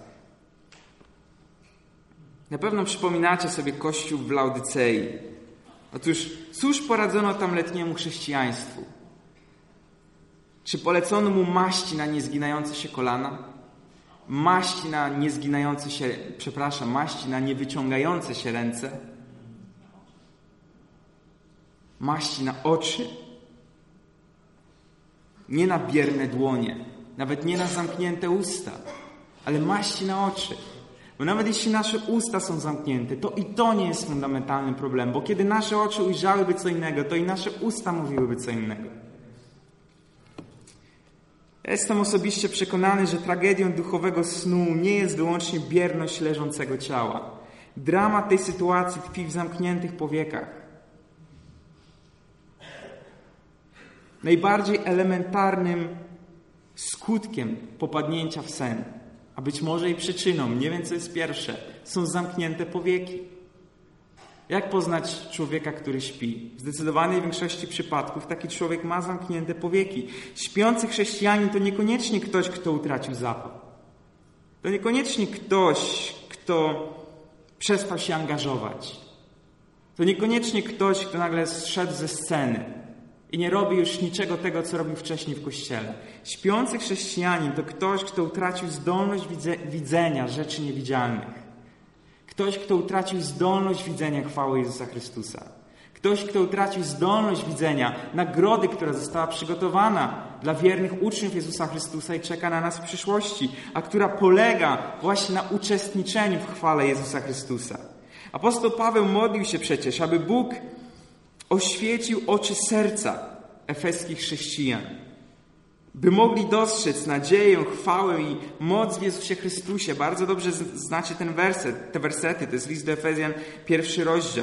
Na pewno przypominacie sobie Kościół w Laodycei. Otóż cóż poradzono tam letniemu chrześcijaństwu? Czy polecono mu maści na niezginające się kolana? Maści na niewyciągające się ręce? Maści na oczy? Nie na bierne dłonie, nawet nie na zamknięte usta, ale maści na oczy. Bo nawet jeśli nasze usta są zamknięte, to i to nie jest fundamentalny problem, bo kiedy nasze oczy ujrzałyby co innego, to i nasze usta mówiłyby co innego. Ja jestem osobiście przekonany, że tragedią duchowego snu nie jest wyłącznie bierność leżącego ciała. Dramat tej sytuacji tkwi w zamkniętych powiekach. Najbardziej elementarnym skutkiem popadnięcia w sen, a być może i przyczyną, nie wiem co jest pierwsze, są zamknięte powieki. Jak poznać człowieka, który śpi? W zdecydowanej większości przypadków taki człowiek ma zamknięte powieki. Śpiący chrześcijanin to niekoniecznie ktoś, kto utracił zapał. To niekoniecznie ktoś, kto przestał się angażować. To niekoniecznie ktoś, kto nagle zszedł ze sceny i nie robi już niczego tego, co robił wcześniej w Kościele. Śpiący chrześcijanin to ktoś, kto utracił zdolność widzenia rzeczy niewidzialnych. Ktoś, kto utracił zdolność widzenia chwały Jezusa Chrystusa. Ktoś, kto utracił zdolność widzenia nagrody, która została przygotowana dla wiernych uczniów Jezusa Chrystusa i czeka na nas w przyszłości, a która polega właśnie na uczestniczeniu w chwale Jezusa Chrystusa. Apostoł Paweł modlił się przecież, aby Bóg oświecił oczy serca efeskich chrześcijan, by mogli dostrzec nadzieję, chwałę i moc w Jezusie Chrystusie. Bardzo dobrze znacie te wersety. To jest list do Efezjan, 1 rozdział.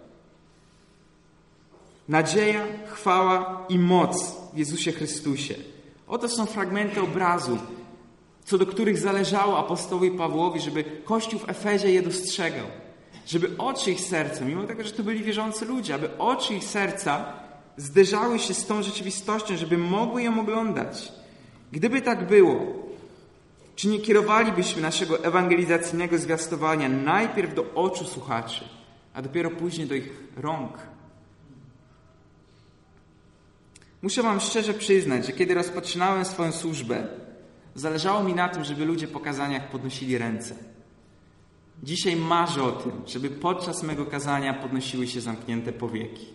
Nadzieja, chwała i moc w Jezusie Chrystusie. Oto są fragmenty obrazu, co do których zależało apostołowi Pawłowi, żeby Kościół w Efezie je dostrzegał. Żeby oczy ich serca, mimo tego, że to byli wierzący ludzie, aby oczy ich serca zderzały się z tą rzeczywistością, żeby mogły ją oglądać. Gdyby tak było, czy nie kierowalibyśmy naszego ewangelizacyjnego zwiastowania najpierw do oczu słuchaczy, a dopiero później do ich rąk? Muszę wam szczerze przyznać, że kiedy rozpoczynałem swoją służbę, zależało mi na tym, żeby ludzie po kazaniach podnosili ręce. Dzisiaj marzę o tym, żeby podczas mego kazania podnosiły się zamknięte powieki.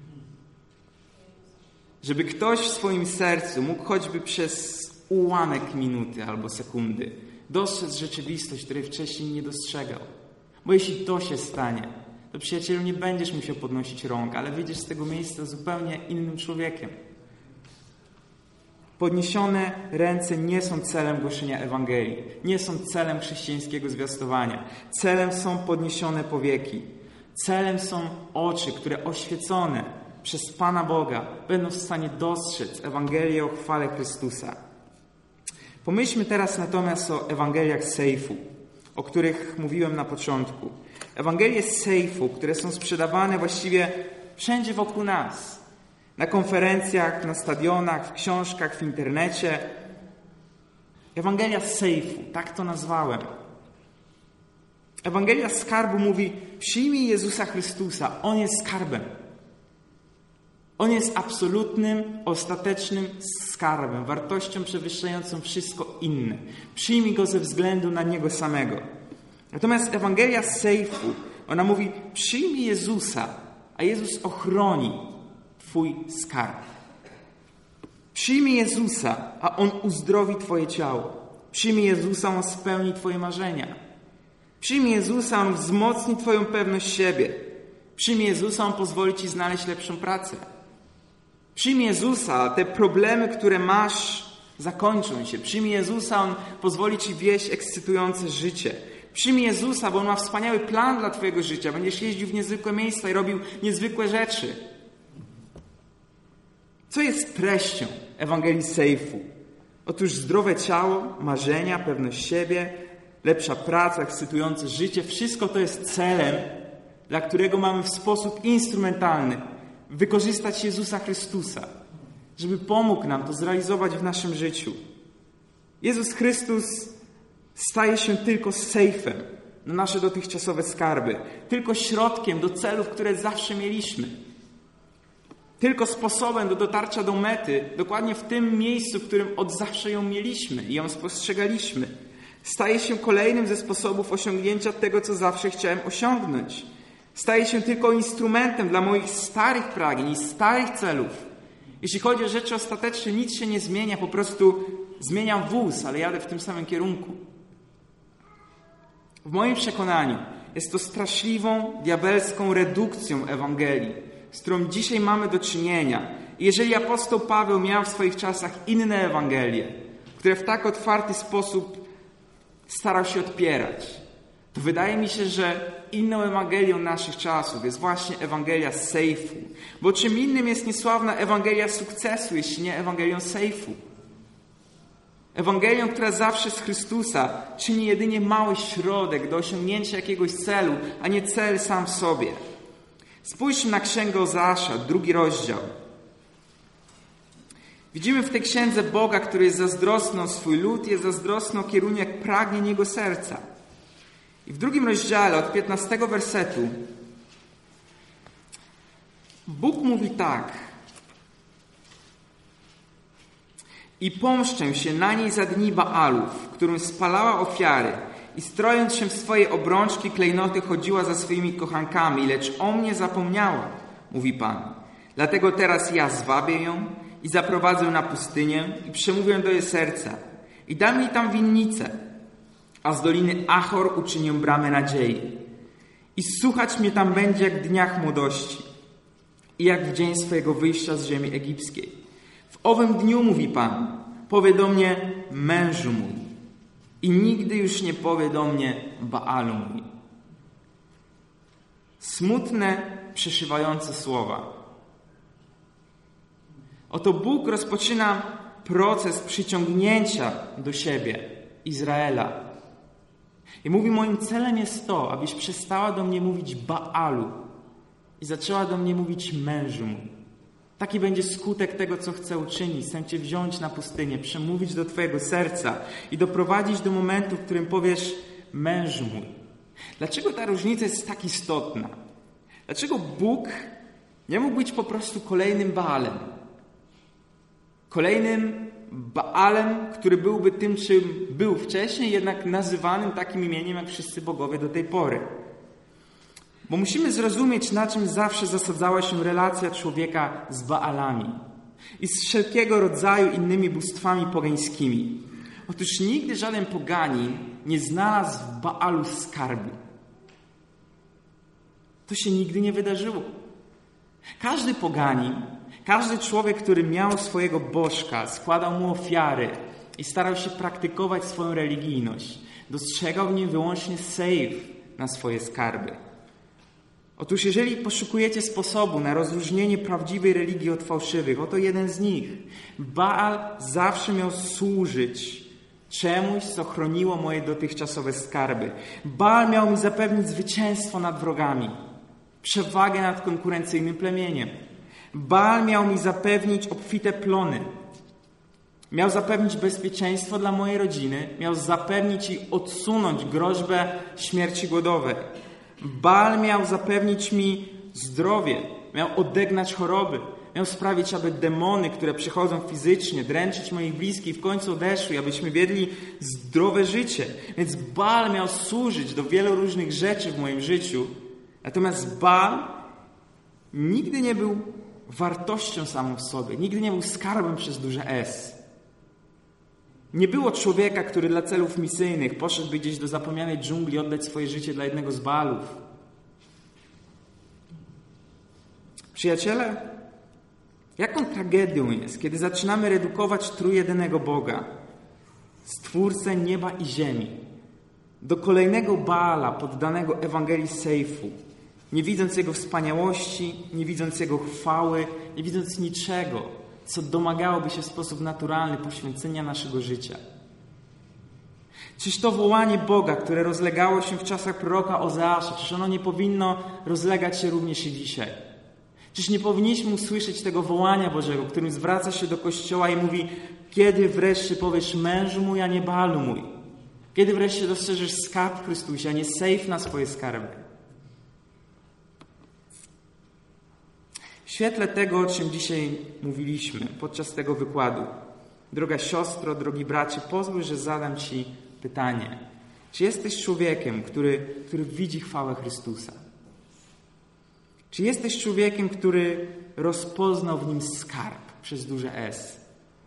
Żeby ktoś w swoim sercu mógł choćby przez ułamek minuty albo sekundy dostrzec rzeczywistość, której wcześniej nie dostrzegał. Bo jeśli to się stanie, to przyjacielu nie będziesz musiał podnosić rąk, ale wyjdziesz z tego miejsca zupełnie innym człowiekiem. Podniesione ręce nie są celem głoszenia Ewangelii, nie są celem chrześcijańskiego zwiastowania. Celem są podniesione powieki. Celem są oczy, które oświecone przez Pana Boga będą w stanie dostrzec Ewangelię o chwale Chrystusa. Pomyślmy teraz natomiast o Ewangeliach Sejfu, o których mówiłem na początku. Ewangelie z Sejfu, które są sprzedawane właściwie wszędzie wokół nas. Na konferencjach, na stadionach, w książkach, w internecie. Ewangelia z Sejfu, tak to nazwałem. Ewangelia Skarbu mówi: przyjmij Jezusa Chrystusa, On jest skarbem. On jest absolutnym, ostatecznym skarbem, wartością przewyższającą wszystko inne. Przyjmij Go ze względu na Niego samego. Natomiast Ewangelia z Sejfu, ona mówi: przyjmij Jezusa, a Jezus ochroni Twój skarb. Przyjmij Jezusa, a On uzdrowi Twoje ciało. Przyjmij Jezusa, On spełni Twoje marzenia. Przyjmij Jezusa, On wzmocni Twoją pewność siebie. Przyjmij Jezusa, On pozwoli Ci znaleźć lepszą pracę. Przyjmij Jezusa, a te problemy, które masz, zakończą się. Przyjmij Jezusa, On pozwoli Ci wieść ekscytujące życie. Przyjmij Jezusa, bo On ma wspaniały plan dla Twojego życia. Będziesz jeździł w niezwykłe miejsca i robił niezwykłe rzeczy. Co jest treścią Ewangelii Sejfu? Otóż zdrowe ciało, marzenia, pewność siebie, lepsza praca, ekscytujące życie. Wszystko to jest celem, dla którego mamy w sposób instrumentalny wykorzystać Jezusa Chrystusa, żeby pomógł nam to zrealizować w naszym życiu. Jezus Chrystus staje się tylko sejfem na nasze dotychczasowe skarby, tylko środkiem do celów, które zawsze mieliśmy. Tylko sposobem do dotarcia do mety, dokładnie w tym miejscu, w którym od zawsze ją mieliśmy i ją spostrzegaliśmy. Staje się kolejnym ze sposobów osiągnięcia tego, co zawsze chciałem osiągnąć. Staje się tylko instrumentem dla moich starych pragnień i starych celów. Jeśli chodzi o rzeczy ostateczne, nic się nie zmienia, po prostu zmieniam wóz, ale jadę w tym samym kierunku. W moim przekonaniu jest to straszliwą, diabelską redukcją Ewangelii, z którą dzisiaj mamy do czynienia. I jeżeli apostoł Paweł miał w swoich czasach inne Ewangelie, które w tak otwarty sposób starał się odpierać, to wydaje mi się, że inną Ewangelią naszych czasów jest właśnie Ewangelia z Sejfu. Bo czym innym jest niesławna Ewangelia sukcesu, jeśli nie Ewangelią Sejfu. Ewangelią, która zawsze z Chrystusa czyni jedynie mały środek do osiągnięcia jakiegoś celu, a nie cel sam w sobie. Spójrzmy na Księgę Ozeasza, 2 rozdział. Widzimy w tej księdze Boga, który jest zazdrosny o swój lud, jest zazdrosny o kierunek pragnień Jego serca. I w 2 rozdziale, od 15 wersetu, Bóg mówi tak: i pomszczę się na niej za dni Baalów, którym spalała ofiary i strojąc się w swoje obrączki klejnoty chodziła za swoimi kochankami, lecz o mnie zapomniała, mówi Pan. Dlatego teraz ja zwabię ją i zaprowadzę na pustynię i przemówię do jej serca i dam jej tam winnicę, a z doliny Achor uczynię bramę nadziei. I słuchać mnie tam będzie jak w dniach młodości i jak w dzień swojego wyjścia z ziemi egipskiej. W owym dniu, mówi Pan, powie do mnie: mężu mój. I nigdy już nie powie do mnie: Baalu mój. Smutne, przeszywające słowa. Oto Bóg rozpoczyna proces przyciągnięcia do siebie Izraela. I mówi: moim celem jest to, abyś przestała do mnie mówić Baalu i zaczęła do mnie mówić: mężu mój. Taki będzie skutek tego, co chcę uczynić. Chcę Cię wziąć na pustynię, przemówić do Twojego serca i doprowadzić do momentu, w którym powiesz: mężu mój. Dlaczego ta różnica jest tak istotna? Dlaczego Bóg nie mógł być po prostu kolejnym Baalem? Kolejnym Baalem, który byłby tym, czym był wcześniej, jednak nazywanym takim imieniem jak wszyscy bogowie do tej pory. Bo musimy zrozumieć, na czym zawsze zasadzała się relacja człowieka z Baalami i z wszelkiego rodzaju innymi bóstwami pogańskimi. Otóż nigdy żaden poganin nie znalazł w Baalu skarbu. To się nigdy nie wydarzyło. Każdy poganin, każdy człowiek, który miał swojego bożka, składał mu ofiary i starał się praktykować swoją religijność, dostrzegał w nim wyłącznie sejf na swoje skarby. Otóż jeżeli poszukujecie sposobu na rozróżnienie prawdziwej religii od fałszywych, oto jeden z nich. Baal zawsze miał służyć czemuś, co chroniło moje dotychczasowe skarby. Baal miał mi zapewnić zwycięstwo nad wrogami, przewagę nad konkurencyjnym plemieniem. Baal miał mi zapewnić obfite plony. Miał zapewnić bezpieczeństwo dla mojej rodziny. Miał zapewnić i odsunąć groźbę śmierci głodowej. Baal miał zapewnić mi zdrowie. Miał odegnać choroby. Miał sprawić, aby demony, które przychodzą fizycznie, dręczyć moich bliskich, w końcu odeszły, abyśmy wiedli zdrowe życie. Więc Baal miał służyć do wielu różnych rzeczy w moim życiu. Natomiast Baal nigdy nie był wartością samą w sobie. Nigdy nie był skarbem przez duże S. Nie było człowieka, który dla celów misyjnych poszedłby gdzieś do zapomnianej dżungli oddać swoje życie dla jednego z Baalów. Przyjaciele, jaką tragedią jest, kiedy zaczynamy redukować trójjedynego Boga, Stwórcę nieba i ziemi, do kolejnego Baala poddanego Ewangelii Sejfu, nie widząc Jego wspaniałości, nie widząc Jego chwały, nie widząc niczego, co domagałoby się w sposób naturalny poświęcenia naszego życia. Czyż to wołanie Boga, które rozlegało się w czasach proroka Ozeasza, czyż ono nie powinno rozlegać się również i dzisiaj? Czyż nie powinniśmy usłyszeć tego wołania Bożego, którym zwraca się do Kościoła i mówi: kiedy wreszcie powiesz mężu mój, a nie Baalu mój? Kiedy wreszcie dostrzeżesz skarb w Chrystusie, a nie sejf na swoje skarby? W świetle tego, o czym dzisiaj mówiliśmy podczas tego wykładu, droga siostro, drogi bracie, pozwól, że zadam Ci pytanie. Czy jesteś człowiekiem, który widzi chwałę Chrystusa? Czy jesteś człowiekiem, który rozpoznał w nim skarb przez duże S?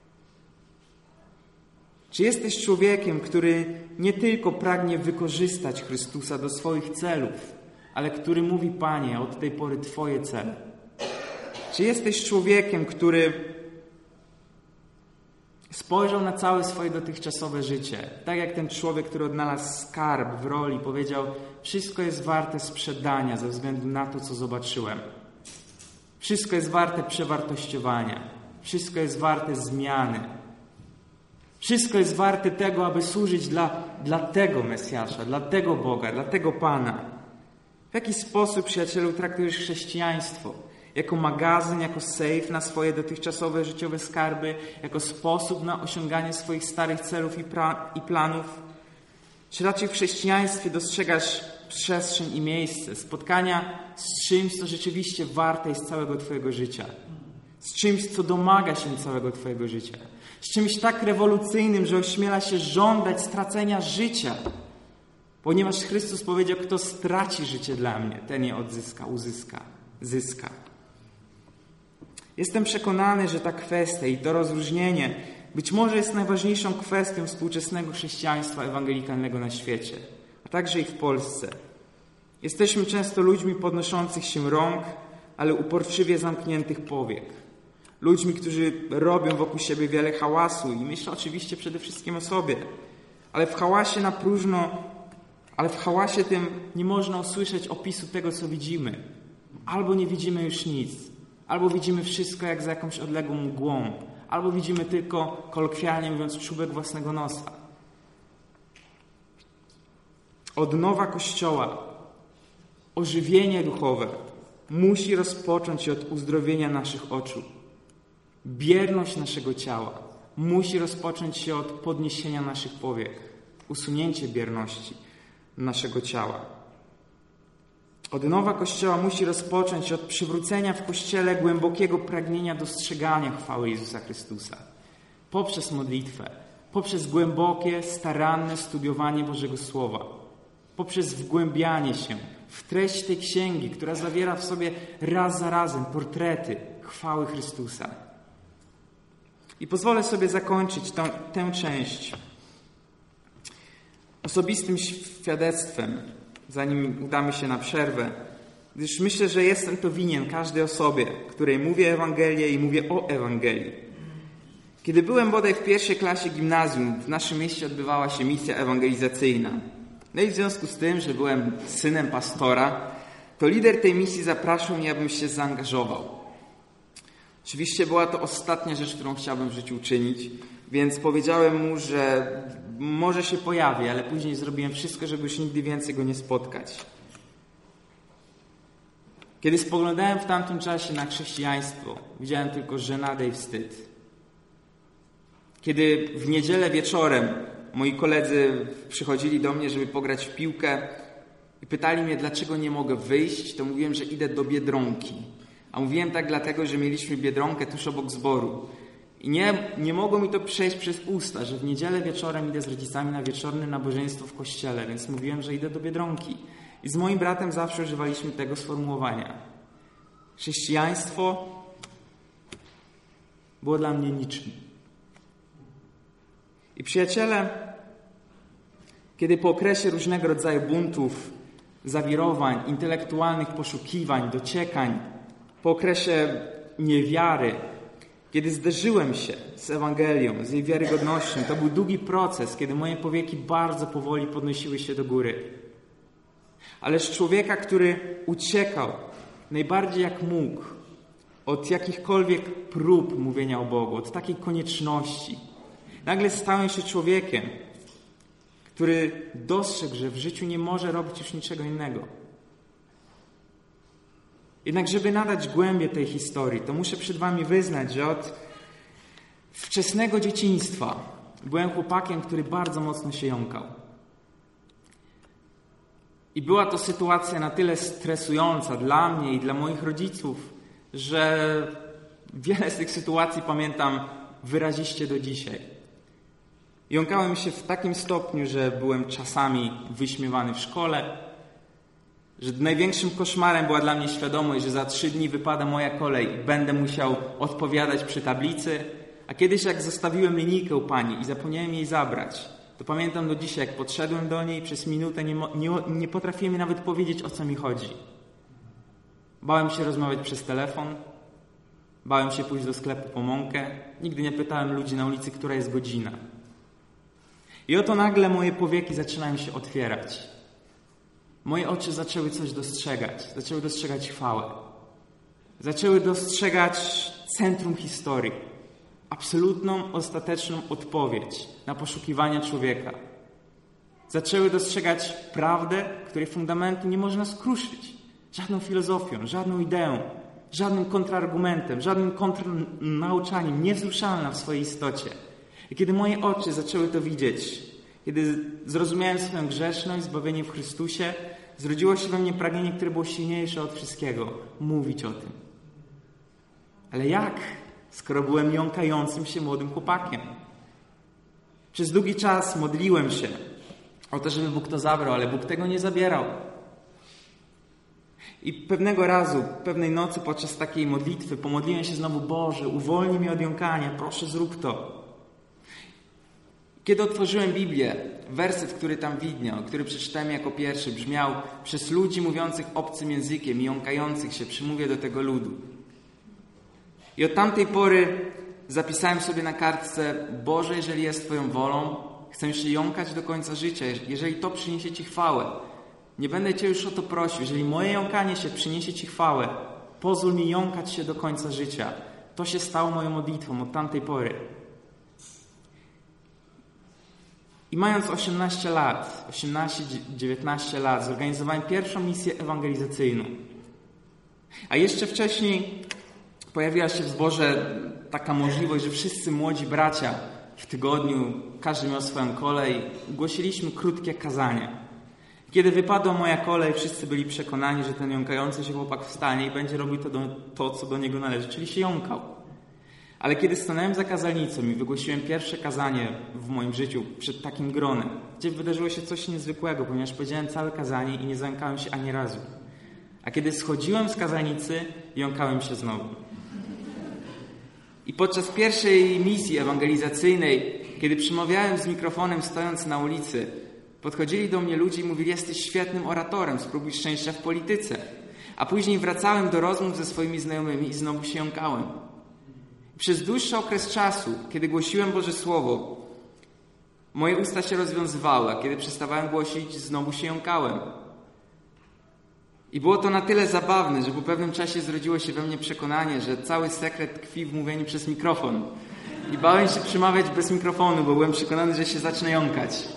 Czy jesteś człowiekiem, który nie tylko pragnie wykorzystać Chrystusa do swoich celów, ale który mówi: Panie, od tej pory Twoje cele? Czy jesteś człowiekiem, który spojrzał na całe swoje dotychczasowe życie, tak jak ten człowiek, który odnalazł skarb w roli, powiedział: wszystko jest warte sprzedania ze względu na to, co zobaczyłem. Wszystko jest warte przewartościowania. Wszystko jest warte zmiany. Wszystko jest warte tego, aby służyć dla tego Mesjasza, dla tego Boga, dla tego Pana. W jaki sposób, przyjacielu, traktujesz chrześcijaństwo? Jako magazyn, jako sejf na swoje dotychczasowe życiowe skarby, jako sposób na osiąganie swoich starych celów i planów? Czy raczej w chrześcijaństwie dostrzegasz przestrzeń i miejsce, spotkania z czymś, co rzeczywiście warte jest całego Twojego życia? Z czymś, co domaga się całego Twojego życia? Z czymś tak rewolucyjnym, że ośmiela się żądać stracenia życia? Ponieważ Chrystus powiedział: kto straci życie dla mnie, ten je odzyska, zyska. Jestem przekonany, że ta kwestia i to rozróżnienie być może jest najważniejszą kwestią współczesnego chrześcijaństwa ewangelikalnego na świecie, a także i w Polsce. Jesteśmy często ludźmi podnoszących się rąk, ale uporczywie zamkniętych powiek. Ludźmi, którzy robią wokół siebie wiele hałasu i myślę oczywiście przede wszystkim o sobie. Ale w hałasie tym nie można usłyszeć opisu tego, co widzimy. Albo nie widzimy już nic, albo widzimy wszystko jak za jakąś odległą mgłą, albo widzimy tylko, kolokwialnie mówiąc, czubek własnego nosa. Odnowa Kościoła, ożywienie duchowe musi rozpocząć się od uzdrowienia naszych oczu. Bierność naszego ciała musi rozpocząć się od podniesienia naszych powiek, usunięcie bierności naszego ciała. Odnowa Kościoła musi rozpocząć się od przywrócenia w Kościele głębokiego pragnienia dostrzegania chwały Jezusa Chrystusa.
poprzez modlitwę, poprzez głębokie, staranne studiowanie Bożego Słowa, poprzez wgłębianie się w treść tej księgi, która zawiera w sobie raz za razem portrety chwały Chrystusa. I pozwolę sobie zakończyć tę część osobistym świadectwem, zanim udamy się na przerwę, gdyż myślę, że jestem to winien każdej osobie, której mówię Ewangelię i mówię o Ewangelii. Kiedy byłem bodaj w pierwszej klasie gimnazjum, w naszym mieście odbywała się misja ewangelizacyjna. No i w związku z tym, że byłem synem pastora, to lider tej misji zapraszał mnie, abym się zaangażował. Oczywiście była to ostatnia rzecz, którą chciałbym w życiu uczynić, więc powiedziałem mu, że może się pojawi, ale później zrobiłem wszystko, żeby już nigdy więcej go nie spotkać. Kiedy spoglądałem w tamtym czasie na chrześcijaństwo, widziałem tylko żenadę i wstyd. Kiedy w niedzielę wieczorem moi koledzy przychodzili do mnie, żeby pograć w piłkę i pytali mnie, dlaczego nie mogę wyjść, to mówiłem, że idę do Biedronki. A mówiłem tak dlatego, że mieliśmy Biedronkę tuż obok zboru. I nie mogło mi to przejść przez usta, że w niedzielę wieczorem idę z rodzicami na wieczorne nabożeństwo w kościele, więc mówiłem, że idę do Biedronki. I z moim bratem zawsze używaliśmy tego sformułowania. Chrześcijaństwo było dla mnie niczym. I przyjaciele, kiedy po okresie różnego rodzaju buntów, zawirowań, intelektualnych poszukiwań, dociekań, po okresie niewiary, kiedy zderzyłem się z Ewangelią, z jej wiarygodnością, to był długi proces, kiedy moje powieki bardzo powoli podnosiły się do góry. Ależ człowieka, który uciekał najbardziej jak mógł od jakichkolwiek prób mówienia o Bogu, od takiej konieczności, nagle stałem się człowiekiem, który dostrzegł, że w życiu nie może robić już niczego innego. Jednak żeby nadać głębię tej historii, to muszę przed wami wyznać, że od wczesnego dzieciństwa byłem chłopakiem, który bardzo mocno się jąkał. I była to sytuacja na tyle stresująca dla mnie i dla moich rodziców, że wiele z tych sytuacji pamiętam wyraziście do dzisiaj. Jąkałem się w takim stopniu, że byłem czasami wyśmiewany w szkole, że największym koszmarem była dla mnie świadomość, że za 3 dni wypada moja kolej i będę musiał odpowiadać przy tablicy, a kiedyś jak zostawiłem linijkę u pani i zapomniałem jej zabrać, to pamiętam do dzisiaj, jak podszedłem do niej, przez minutę nie potrafiłem jej nawet powiedzieć, o co mi chodzi. Bałem się rozmawiać przez telefon, bałem się pójść do sklepu po mąkę, nigdy nie pytałem ludzi na ulicy, która jest godzina. I oto nagle moje powieki zaczynają się otwierać. Moje oczy zaczęły coś dostrzegać, zaczęły dostrzegać chwałę. Zaczęły dostrzegać centrum historii. Absolutną, ostateczną odpowiedź na poszukiwania człowieka. Zaczęły dostrzegać prawdę, której fundamentu nie można skruszyć. Żadną filozofią, żadną ideą, żadnym kontrargumentem, żadnym kontranauczaniem, niewzruszalna w swojej istocie. I kiedy moje oczy zaczęły to widzieć, kiedy zrozumiałem swoją grzeszność, zbawienie w Chrystusie, zrodziło się we mnie pragnienie, które było silniejsze od wszystkiego. Mówić o tym. Ale jak? Skoro byłem jąkającym się młodym chłopakiem. Przez długi czas modliłem się o to, żeby Bóg to zabrał, ale Bóg tego nie zabierał. I pewnego razu, pewnej nocy podczas takiej modlitwy pomodliłem się znowu: Boże, uwolnij mnie od jąkania, proszę zrób to. Kiedy otworzyłem Biblię, werset, który tam widniał, który przeczytałem jako pierwszy, brzmiał: przez ludzi mówiących obcym językiem i jąkających się przymówię do tego ludu. I od tamtej pory zapisałem sobie na kartce: Boże, jeżeli jest Twoją wolą, chcę się jąkać do końca życia, jeżeli to przyniesie Ci chwałę. Nie będę Cię już o to prosił. Jeżeli moje jąkanie się przyniesie Ci chwałę, pozwól mi jąkać się do końca życia. To się stało moją modlitwą od tamtej pory. I mając 18-19 lat, zorganizowałem pierwszą misję ewangelizacyjną. A jeszcze wcześniej pojawiła się w zborze taka możliwość, że wszyscy młodzi bracia w tygodniu, każdy miał swoją kolej, głosiliśmy krótkie kazania. Kiedy wypadła moja kolej, wszyscy byli przekonani, że ten jąkający się chłopak wstanie i będzie robił to, co do niego należy, czyli się jąkał. Ale kiedy stanąłem za kazalnicą i wygłosiłem pierwsze kazanie w moim życiu przed takim gronem, gdzie wydarzyło się coś niezwykłego, ponieważ powiedziałem całe kazanie i nie zająkałem się ani razu. A kiedy schodziłem z kazalnicy, jąkałem się znowu. I podczas pierwszej misji ewangelizacyjnej, kiedy przemawiałem z mikrofonem stojąc na ulicy, podchodzili do mnie ludzie i mówili: jesteś świetnym oratorem, spróbuj szczęścia w polityce. A później wracałem do rozmów ze swoimi znajomymi i znowu się jąkałem. Przez dłuższy okres czasu, kiedy głosiłem Boże Słowo, moje usta się rozwiązywały, a kiedy przestawałem głosić, znowu się jąkałem. I było to na tyle zabawne, że po pewnym czasie zrodziło się we mnie przekonanie, że cały sekret tkwi w mówieniu przez mikrofon. I bałem się przemawiać bez mikrofonu, bo byłem przekonany, że się zacznę jąkać.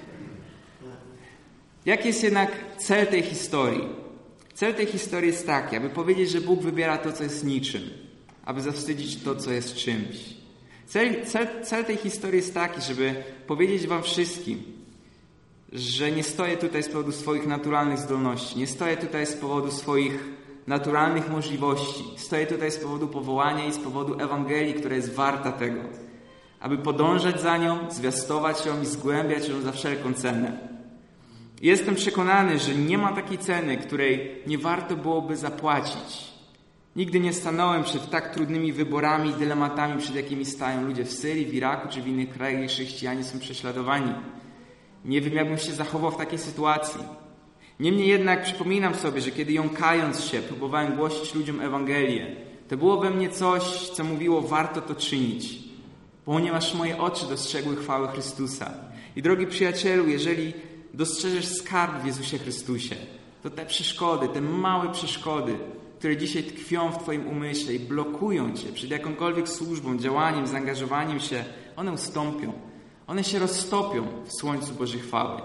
Jaki jest jednak cel tej historii? Cel tej historii jest taki, aby powiedzieć, że Bóg wybiera to, co jest niczym, aby zawstydzić to, co jest czymś. Cel tej historii jest taki, żeby powiedzieć wam wszystkim, że nie stoję tutaj z powodu swoich naturalnych zdolności, nie stoję tutaj z powodu swoich naturalnych możliwości. Stoję tutaj z powodu powołania i z powodu Ewangelii, która jest warta tego, aby podążać za nią, zwiastować ją i zgłębiać ją za wszelką cenę. Jestem przekonany, że nie ma takiej ceny, której nie warto byłoby zapłacić. Nigdy nie stanąłem przed tak trudnymi wyborami i dylematami, przed jakimi stają ludzie w Syrii, w Iraku czy w innych krajach, gdzie chrześcijanie są prześladowani. Nie wiem, jakbym się zachował w takiej sytuacji. Niemniej jednak przypominam sobie, że kiedy jąkając się próbowałem głosić ludziom Ewangelię, to było we mnie coś, co mówiło: warto to czynić, ponieważ moje oczy dostrzegły chwałę Chrystusa. I drogi przyjacielu, jeżeli dostrzeżesz skarb w Jezusie Chrystusie, to te przeszkody, te małe przeszkody, które dzisiaj tkwią w Twoim umyśle i blokują Cię przed jakąkolwiek służbą, działaniem, zaangażowaniem się, one ustąpią. One się roztopią w słońcu Bożej chwały.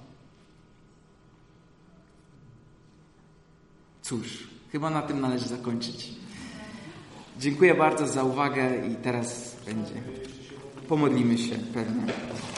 Cóż, chyba na tym należy zakończyć. Dziękuję bardzo za uwagę i teraz pomodlimy się pewnie.